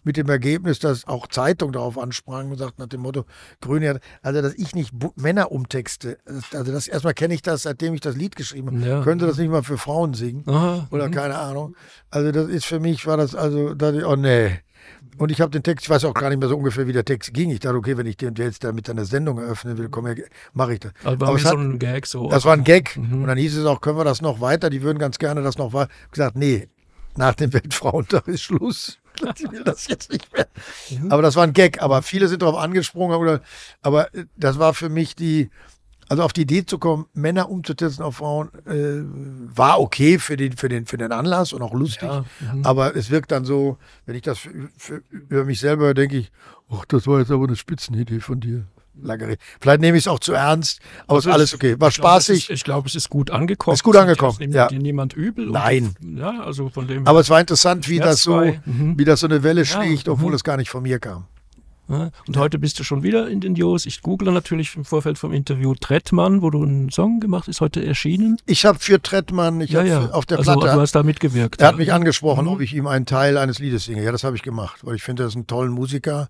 mit dem Ergebnis, dass auch Zeitungen darauf ansprangen und sagten nach dem Motto, Grüne, also dass ich nicht Männer umtexte. Also das erstmal kenne ich das, seitdem ich das Lied geschrieben habe. Ja. Könnte das nicht mal für Frauen singen? Aha, Oder keine Ahnung. Also das ist für mich, war das also, oh nee. Und ich habe den Text, ich weiß auch gar nicht mehr so ungefähr, wie der Text ging. Ich dachte, okay, wenn ich den jetzt da mit einer Sendung eröffnen will, komm, mache ich das. Also war Aber so ein Gag so. Das war ein Gag. Und dann hieß es auch, können wir das noch weiter? Die würden ganz gerne das noch weiter. Ich habe gesagt, nee, nach dem Weltfrauentag ist Schluss. Ich will das jetzt nicht mehr. Aber das war ein Gag. Aber viele sind darauf angesprungen. Aber das war für mich also auf die Idee zu kommen, Männer umzusetzen auf Frauen, war okay für den Anlass und auch lustig. Ja, aber es wirkt dann so, wenn ich das über mich selber höre, denke ich, ach, das war jetzt aber eine Spitzenidee von dir. Lange Rede. Vielleicht nehme ich es auch zu ernst, aber ist alles okay. War spaßig. Ich glaube, es ist gut angekommen. Ist gut angekommen, ja. Nimmt niemand übel. Nein. Ja, also von dem. Aber es war interessant, wie das so eine Welle schlägt, obwohl es gar nicht von mir kam. Ja, und heute bist du schon wieder in den News. Ich google natürlich im Vorfeld vom Interview Trettmann, wo du einen Song gemacht hast, ist heute erschienen. Ich habe für Trettmann, auf der Platte. Du hast da mitgewirkt. Er hat mich angesprochen, ob ich ihm einen Teil eines Liedes singe. Ja, das habe ich gemacht, weil ich finde, er ist ein toller Musiker.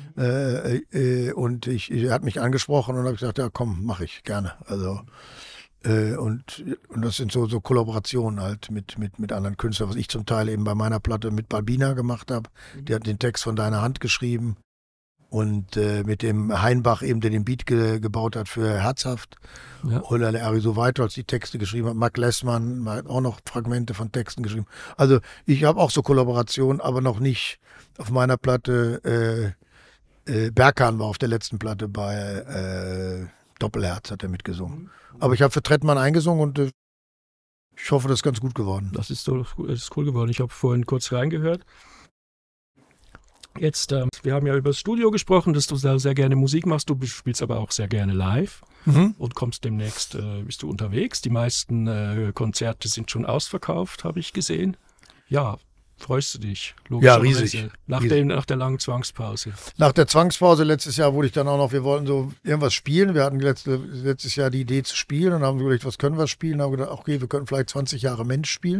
Und er hat mich angesprochen und habe gesagt, ja komm, mache ich gerne. Also und das sind so Kollaborationen halt mit anderen Künstlern, was ich zum Teil eben bei meiner Platte mit Balbina gemacht habe. Die hat den Text von Deiner Hand geschrieben. Und mit dem Heinbach eben, der den Beat gebaut hat für Herzhaft. Ja. Oder der Ariso Weitholz die Texte geschrieben hat. Mark Lessmann hat auch noch Fragmente von Texten geschrieben. Also ich habe auch so Kollaborationen, aber noch nicht auf meiner Platte. Berkan war auf der letzten Platte bei Doppelherz, hat er mitgesungen. Aber ich habe für Trettmann eingesungen und ich hoffe, das ist ganz gut geworden. Das ist cool geworden. Ich habe vorhin kurz reingehört. Jetzt, wir haben ja über das Studio gesprochen, dass du sehr, sehr gerne Musik machst. Du spielst aber auch sehr gerne live und kommst demnächst, bist du unterwegs. Die meisten Konzerte sind schon ausverkauft, habe ich gesehen. Ja, freust du dich? Ja, riesig. Nach der langen Zwangspause. Nach der Zwangspause letztes Jahr wurde ich dann auch noch, wir wollten so irgendwas spielen. Wir hatten letztes Jahr die Idee zu spielen und haben überlegt, was können wir spielen? Haben gedacht, okay, wir können vielleicht 20 Jahre Mensch spielen.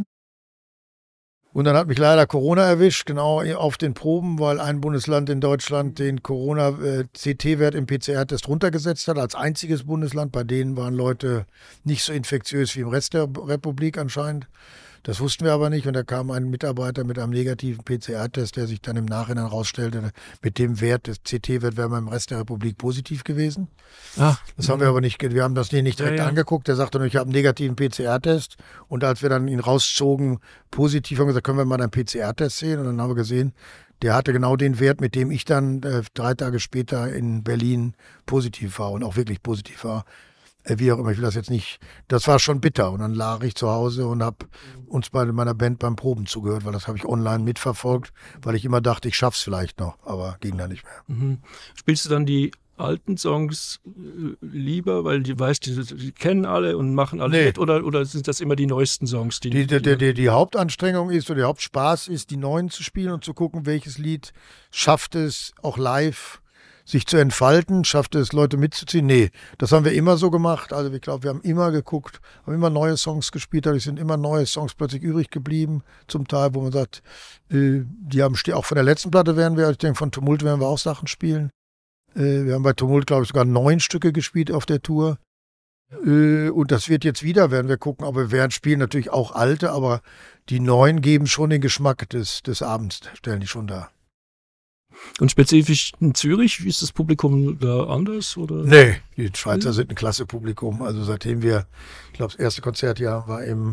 Und dann hat mich leider Corona erwischt, genau auf den Proben, weil ein Bundesland in Deutschland den Corona-CT-Wert im PCR-Test runtergesetzt hat, als einziges Bundesland. Bei denen waren Leute nicht so infektiös wie im Rest der Republik anscheinend. Das wussten wir aber nicht und da kam ein Mitarbeiter mit einem negativen PCR-Test, der sich dann im Nachhinein herausstellte, mit dem Wert des CT-Wert wäre man im Rest der Republik positiv gewesen. Das haben wir aber nicht, wir haben das nicht direkt angeguckt. Der sagte nur, ich habe einen negativen PCR-Test und als wir dann ihn rauszogen, positiv, haben wir gesagt, können wir mal deinen PCR-Test sehen? Und dann haben wir gesehen, der hatte genau den Wert, mit dem ich dann 3 Tage später in Berlin positiv war und auch wirklich positiv war. Wie auch immer, ich will das jetzt nicht, das war schon bitter. Und dann lag ich zu Hause und habe uns bei meiner Band beim Proben zugehört, weil das habe ich online mitverfolgt, weil ich immer dachte, ich schaff's vielleicht noch, aber ging da nicht mehr. Spielst du dann die alten Songs lieber, weil die kennen alle und machen alle mit, oder sind das immer die neuesten Songs? Die Hauptanstrengung ist oder der Hauptspaß ist, die neuen zu spielen und zu gucken, welches Lied schafft es auch live sich zu entfalten, schafft es, Leute mitzuziehen? Nee, das haben wir immer so gemacht. Also ich glaube, wir haben immer geguckt, haben immer neue Songs gespielt, dadurch sind immer neue Songs plötzlich übrig geblieben, zum Teil, wo man sagt, die haben auch von der letzten Platte werden wir, ich denke, von Tumult werden wir auch Sachen spielen. Wir haben bei Tumult, glaube ich, sogar 9 Stücke gespielt auf der Tour. Und das wird jetzt wieder, werden wir gucken, aber wir werden spielen natürlich auch alte, aber die neuen geben schon den Geschmack des Abends, stellen die schon dar. Und spezifisch in Zürich, wie ist das Publikum da anders? Oder? Nee, die Schweizer sind ein klasse Publikum. Also seitdem wir, ich glaube, das erste Konzertjahr war im,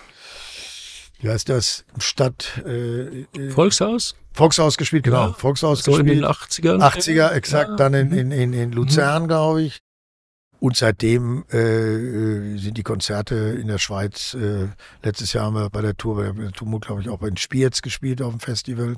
wie heißt das, im Stadt... Volkshaus? Volkshaus gespielt, genau. Ja. Volkshaus so gespielt. In den 80ern? 80er, exakt. Ja. Dann in Luzern, glaube ich. Und seitdem sind die Konzerte in der Schweiz, letztes Jahr haben wir bei der Tour, bei der Tumult, glaube ich, auch in Spiez gespielt auf dem Festival.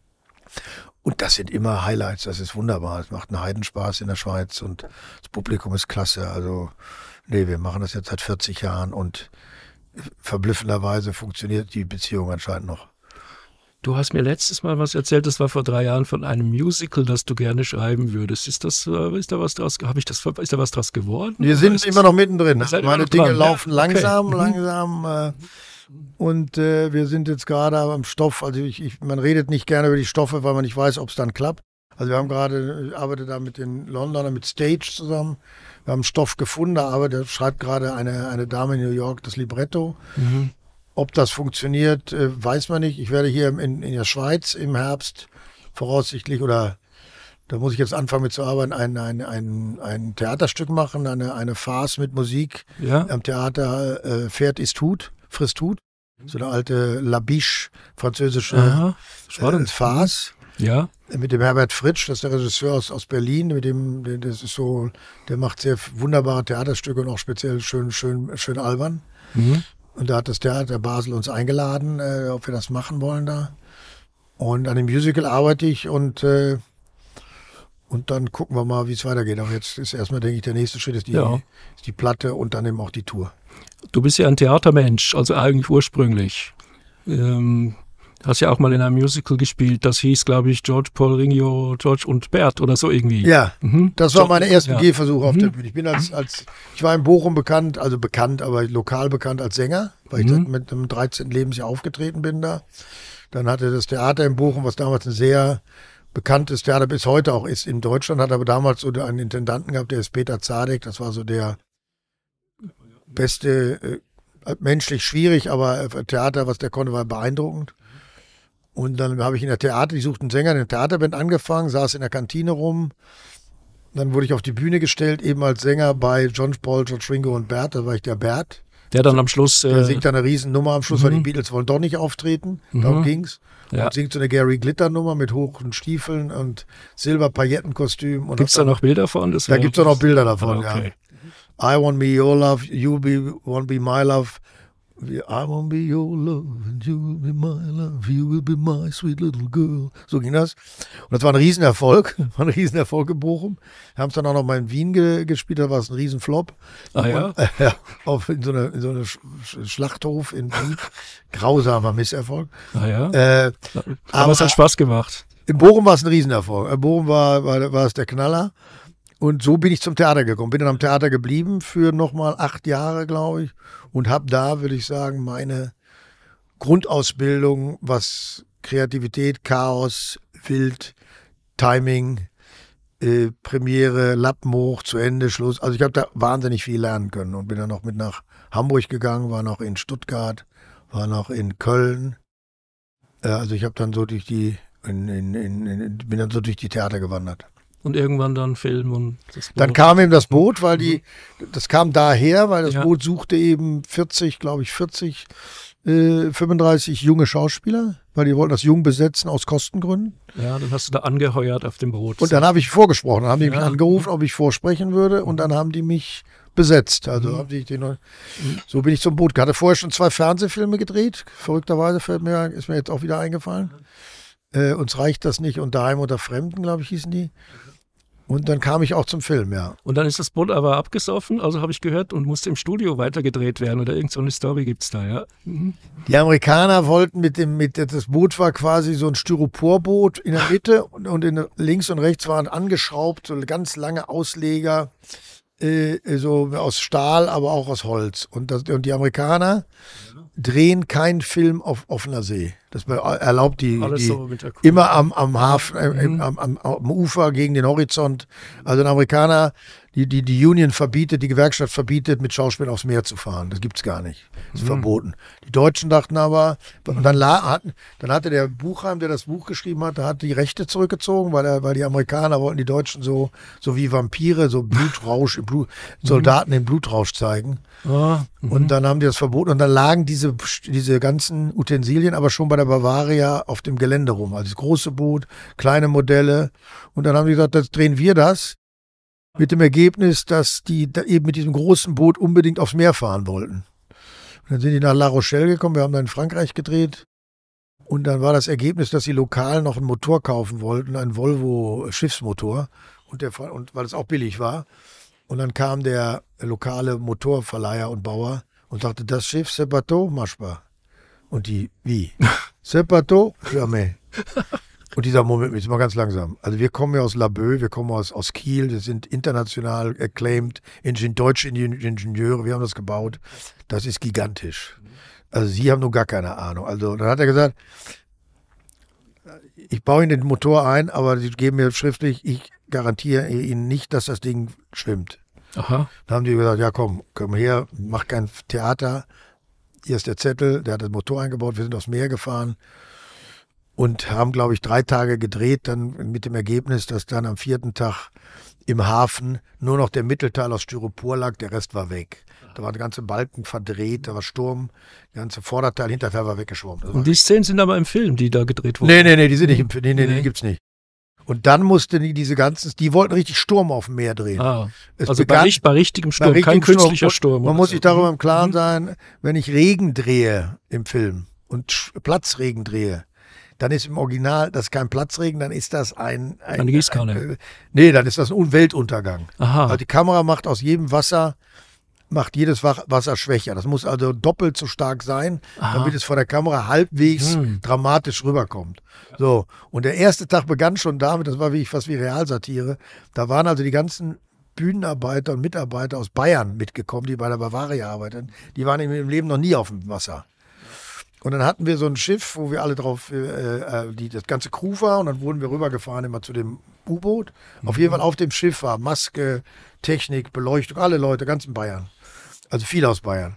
Und das sind immer Highlights, das ist wunderbar. Es macht einen Heidenspaß in der Schweiz und das Publikum ist klasse. Also, nee, wir machen das jetzt seit 40 Jahren und verblüffenderweise funktioniert die Beziehung anscheinend noch. Du hast mir letztes Mal was erzählt, das war vor 3 Jahren, von einem Musical, das du gerne schreiben würdest. Ist da was draus geworden? Wir sind immer noch mittendrin. Meine Dinge laufen langsam. Und wir sind jetzt gerade am Stoff. Also man redet nicht gerne über die Stoffe, weil man nicht weiß, ob es dann klappt. Also wir haben gerade, ich arbeite da mit den Londonern, mit Stage zusammen. Wir haben Stoff gefunden, da schreibt gerade eine Dame in New York das Libretto. Mhm. Ob das funktioniert, weiß man nicht. Ich werde hier in der Schweiz im Herbst voraussichtlich, oder da muss ich jetzt anfangen mit zu arbeiten, ein Theaterstück machen, eine Farce mit Musik am Theater Pferd ist Hut, frisst Hut. So eine alte Labiche, französische Farce. Ja. Mit dem Herbert Fritsch, das ist der Regisseur aus Berlin, das ist so, der macht sehr wunderbare Theaterstücke und auch speziell schön albern. Mhm. Und da hat das Theater Basel uns eingeladen, ob wir das machen wollen da. Und an dem Musical arbeite ich und dann gucken wir mal, wie es weitergeht. Aber jetzt ist erstmal, denke ich, der nächste Schritt ist die Platte und dann eben auch die Tour. Du bist ja ein Theatermensch, also eigentlich ursprünglich. Hast ja auch mal in einem Musical gespielt, das hieß, glaube ich, George, Paul, Ringo, George und Bert oder so irgendwie. Ja, das war meine ersten Gehversuche auf der Bühne. Ich bin ich war in Bochum bekannt, aber lokal bekannt als Sänger, weil ich mit einem 13. Lebensjahr aufgetreten bin da. Dann hatte das Theater in Bochum, was damals ein sehr bekanntes Theater bis heute auch ist in Deutschland, hat aber damals so einen Intendanten gehabt, der ist Peter Zadek, das war so der beste, menschlich schwierig, aber Theater, was der konnte, war beeindruckend. Und dann habe ich die suchten einen Sänger, in der Theaterband angefangen, saß in der Kantine rum. Dann wurde ich auf die Bühne gestellt, eben als Sänger bei John, Paul, George, Ringo und Bert, da war ich der Bert. Der dann am Schluss... Der singt dann eine Riesennummer am Schluss, weil die Beatles wollen doch nicht auftreten, darum ging's. Ja. Und singt so eine Gary Glitter-Nummer mit hohen Stiefeln und Silber-Paillettenkostüm. Gibt es da noch Bilder von? Da gibt es auch noch Bilder davon, okay. Ja. I want me your love, you want be my love. I want be your love and you will be my love, you will be my sweet little girl. So ging das. Und das war ein Riesenerfolg, in Bochum. Wir haben es dann auch noch mal in Wien gespielt, da war es ein Riesenflop. Ah ja? In so eine Schlachthof in Wien. Grausamer Misserfolg. Ah ja? Aber es hat Spaß gemacht. In Bochum war es ein Riesenerfolg. In Bochum war es der Knaller. Und so bin ich zum Theater gekommen. Bin dann am Theater geblieben für nochmal 8 Jahre, glaube ich. Und habe da, würde ich sagen, meine Grundausbildung, was Kreativität, Chaos, Wild, Timing, Premiere, Lappen hoch, zu Ende, Schluss. Also ich habe da wahnsinnig viel lernen können und bin dann noch mit nach Hamburg gegangen, war noch in Stuttgart, war noch in Köln. Also ich habe dann so durch bin dann so durch die Theater gewandert. Und irgendwann dann Film und das Boot. Dann kam eben das Boot, weil das kam daher, weil das Boot suchte eben 35 junge Schauspieler, weil die wollten das jung besetzen aus Kostengründen. Ja, dann hast du da angeheuert auf dem Boot. Und dann habe ich vorgesprochen, dann haben die mich angerufen, ob ich vorsprechen würde und dann haben die mich besetzt. Also so bin ich zum Boot. Ich hatte vorher schon 2 Fernsehfilme gedreht, verrückterweise ist mir jetzt auch wieder eingefallen. Uns reicht das nicht und Daheim unter Fremden, glaube ich, hießen die. Und dann kam ich auch zum Film, ja. Und dann ist das Boot aber abgesoffen, also habe ich gehört, und musste im Studio weitergedreht werden oder irgend so eine Story gibt es da, ja. Mhm. Die Amerikaner wollten das Boot war quasi so ein Styroporboot in der Mitte und links und rechts waren angeschraubt, so ganz lange Ausleger, so aus Stahl, aber auch aus Holz. Und die Amerikaner drehen keinen Film auf offener See. Das erlaubt die so immer am Hafen, am Ufer gegen den Horizont. Also ein Amerikaner, die Union verbietet, die Gewerkschaft verbietet, mit Schauspielern aufs Meer zu fahren. Das gibt's gar nicht. Das ist verboten. Die Deutschen dachten aber, und dann hatte der Buchheim, der das Buch geschrieben hat, der hat die Rechte zurückgezogen, weil die Amerikaner wollten die Deutschen so wie Vampire, so Blutrausch, Soldaten den Blutrausch zeigen. Und dann haben die das verboten und dann lagen diese ganzen Utensilien aber schon bei der Bavaria auf dem Gelände rum. Also das große Boot, kleine Modelle. Und dann haben die gesagt, jetzt drehen wir das. Mit dem Ergebnis, dass die eben mit diesem großen Boot unbedingt aufs Meer fahren wollten. Und dann sind die nach La Rochelle gekommen, wir haben dann in Frankreich gedreht. Und dann war das Ergebnis, dass sie lokal noch einen Motor kaufen wollten, einen Volvo Schiffsmotor. Und weil es auch billig war. Und dann kam der lokale Motorverleiher und Bauer und sagte, das Schiff, c'est bateau, marche pas. Und die, wie? C'est bateau, jamais. Und dieser Moment, jetzt mal ganz langsam. Also wir kommen ja aus Laboe, wir kommen aus Kiel, wir sind international acclaimed, deutsche Ingenieure, wir haben das gebaut. Das ist gigantisch. Also Sie haben nur gar keine Ahnung. Also dann hat er gesagt, ich baue Ihnen den Motor ein, aber Sie geben mir schriftlich, ich garantiere Ihnen nicht, dass das Ding schwimmt. Aha. Dann haben die gesagt, ja komm her, mach kein Theater. Hier ist der Zettel, der hat den Motor eingebaut, wir sind aufs Meer gefahren und haben, glaube ich, 3 Tage gedreht, dann mit dem Ergebnis, dass dann am 4. Tag im Hafen nur noch der Mittelteil aus Styropor lag, der Rest war weg. Da war der ganze Balken verdreht, da war Sturm, der ganze Vorderteil, Hinterteil war weggeschwommen. Und die Szenen sind aber im Film, die da gedreht wurden? Nee, die sind nicht im Film, nee, die gibt's nicht. Und dann mussten die wollten richtig Sturm auf dem Meer drehen. Also bei richtigem Sturm, kein künstlicher Sturm. Man muss sich darüber im Klaren sein, wenn ich Regen drehe im Film und Platzregen drehe, dann ist im Original das kein Platzregen, dann ist das eine Gießkanne. Dann ist das ein Weltuntergang. Aha. Also die Kamera macht aus jedem Wasser, jedes Wasser schwächer. Das muss also doppelt so stark sein, damit es vor der Kamera halbwegs dramatisch rüberkommt. So. Und der erste Tag begann schon damit, das war fast wie Realsatire. Da waren also die ganzen Bühnenarbeiter und Mitarbeiter aus Bayern mitgekommen, die bei der Bavaria arbeiten. Die waren im Leben noch nie auf dem Wasser. Und dann hatten wir so ein Schiff, wo wir alle drauf, das ganze Crew war, und dann wurden wir rübergefahren immer zu dem U-Boot. Auf jeden Fall auf dem Schiff war Maske, Technik, Beleuchtung, alle Leute, ganz in Bayern. Also viele aus Bayern.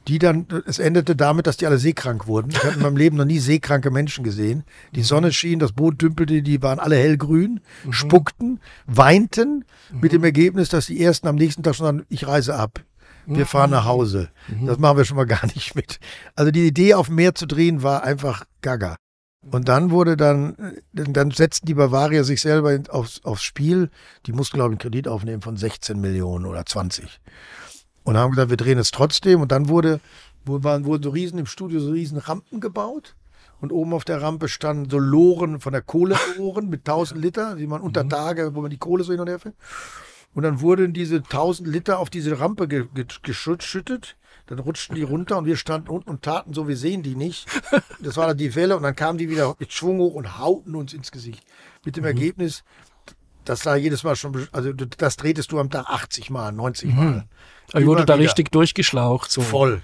Es endete damit, dass die alle seekrank wurden. Ich habe in meinem Leben noch nie seekranke Menschen gesehen. Die Sonne schien, das Boot dümpelte, die waren alle hellgrün, spuckten, weinten, mit dem Ergebnis, dass die Ersten am nächsten Tag schon sagen, ich reise ab. Wir fahren nach Hause. Das machen wir schon mal gar nicht mit. Also die Idee, auf dem Meer zu drehen, war einfach gaga. Und dann dann setzten die Bavaria sich selber aufs Spiel. Die mussten, glaube ich, einen Kredit aufnehmen von 16 Millionen oder 20. Und haben gesagt, wir drehen es trotzdem. Und dann wurden so im Studio so riesen Rampen gebaut. Und oben auf der Rampe standen so Loren von der Kohlelohren mit 1000 Liter, die man unter Tage, wo man die Kohle so hin und her fährt. Und dann wurden diese 1000 Liter auf diese Rampe geschüttet. Dann rutschten die runter und wir standen unten und taten so, wir sehen die nicht. Das war dann die Welle und dann kamen die wieder mit Schwung hoch und hauten uns ins Gesicht. Mit dem Ergebnis, das sah jedes Mal schon, also das drehtest du am Tag 80 Mal, 90 Mal. Ich wurde da richtig durchgeschlaucht. So. Voll.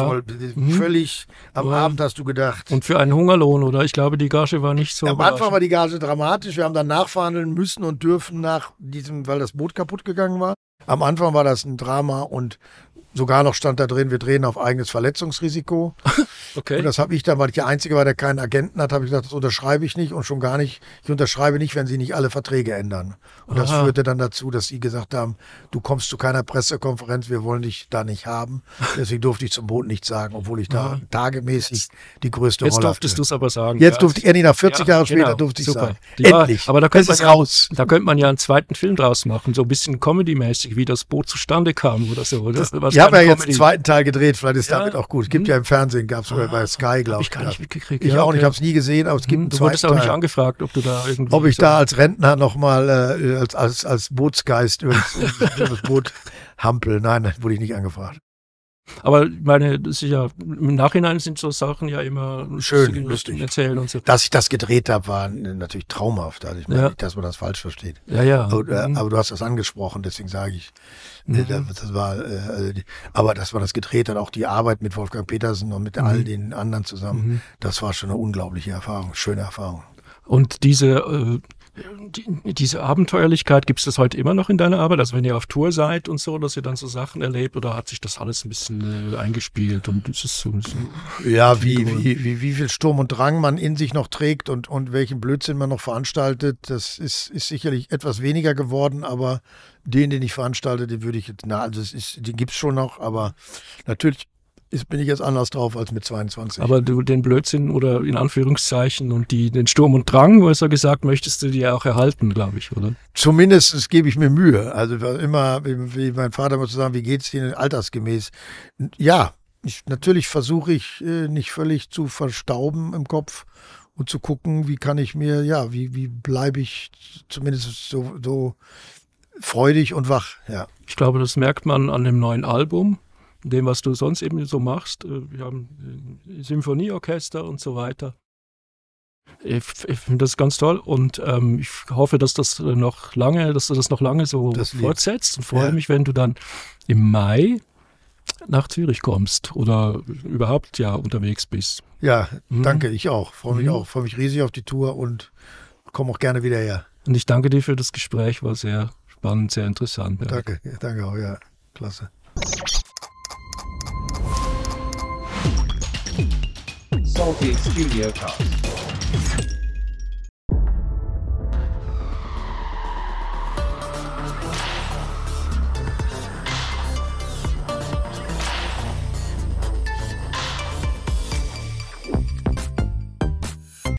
Völlig am Abend hast du gedacht. Und für einen Hungerlohn, oder? Ich glaube, die Gage war nicht so. Am Anfang war die Gage dramatisch. Wir haben dann nachverhandeln müssen und dürfen weil das Boot kaputt gegangen war. Am Anfang war das ein Drama und sogar noch stand da drin, wir drehen auf eigenes Verletzungsrisiko. Okay. Und das habe ich dann, weil ich der Einzige war, der keinen Agenten hat, habe ich gesagt, das unterschreibe ich nicht und schon gar nicht. Ich unterschreibe nicht, wenn Sie nicht alle Verträge ändern. Und das führte dann dazu, dass Sie gesagt haben, du kommst zu keiner Pressekonferenz, wir wollen dich da nicht haben. Deswegen durfte ich zum Boot nichts sagen, obwohl ich da tagemäßig die größte Rolle hatte. Jetzt durftest du es aber sagen. Jetzt durfte ich, endlich nach 40 Jahren später durfte ich sagen. Endlich. Aber da könnte man ja einen zweiten Film draus machen, so ein bisschen Comedy-mäßig, wie das Boot zustande kam oder so. Oder? Ich habe ja jetzt den zweiten Teil gedreht, vielleicht ist damit auch gut. Es gibt ja im Fernsehen, gab es sogar bei Sky, glaube ich. Hab ich gar nicht mitgekriegt. Ich auch nicht, ich habe es nie gesehen, aber es gibt einen zweiten Teil. Du wurdest auch nicht angefragt, ob du da irgendwie... Ob ich da als Rentner nochmal als Bootsgeist über das Boot hampel. Nein, das wurde ich nicht angefragt. Aber ich meine, das ist ja, im Nachhinein sind so Sachen ja immer schön, lustig erzählen und so. Dass ich das gedreht habe, war natürlich traumhaft. Also ich meine nicht, dass man das falsch versteht. Ja. Aber du hast das angesprochen, deswegen sage ich, das war, aber dass man das gedreht hat, auch die Arbeit mit Wolfgang Petersen und mit all den anderen zusammen, das war schon eine unglaubliche Erfahrung, schöne Erfahrung. Und diese Abenteuerlichkeit, gibt es das heute immer noch in deiner Arbeit? Also wenn ihr auf Tour seid und so, dass ihr dann so Sachen erlebt, oder hat sich das alles ein bisschen eingespielt? Und ist es so ein bisschen wie viel Sturm und Drang man in sich noch trägt und welchen Blödsinn man noch veranstaltet, das ist sicherlich etwas weniger geworden, aber den ich veranstalte, den würde ich jetzt, den gibt es schon noch, aber natürlich bin ich jetzt anders drauf als mit 22. Aber du den Blödsinn oder in Anführungszeichen und den Sturm und Drang, was er gesagt, möchtest du dir auch erhalten, glaube ich, oder? Zumindest gebe ich mir Mühe. Also immer, wie mein Vater immer zu sagen, wie geht's dir altersgemäß? Ja, natürlich versuche ich nicht völlig zu verstauben im Kopf und zu gucken, wie kann ich mir, wie bleibe ich zumindest so freudig und wach. Ja. Ich glaube, das merkt man an dem neuen Album. Dem, was du sonst eben so machst. Wir haben Symphonieorchester und so weiter. Ich finde das ganz toll und ich hoffe, dass du das noch lange so fortsetzt und freue mich, wenn du dann im Mai nach Zürich kommst oder überhaupt ja unterwegs bist. Ja, danke, ich auch. Freue mich riesig auf die Tour und komme auch gerne wieder her. Und ich danke dir für das Gespräch, war sehr spannend, sehr interessant. Ja. Danke auch, ja, klasse. Salty Studio Cast.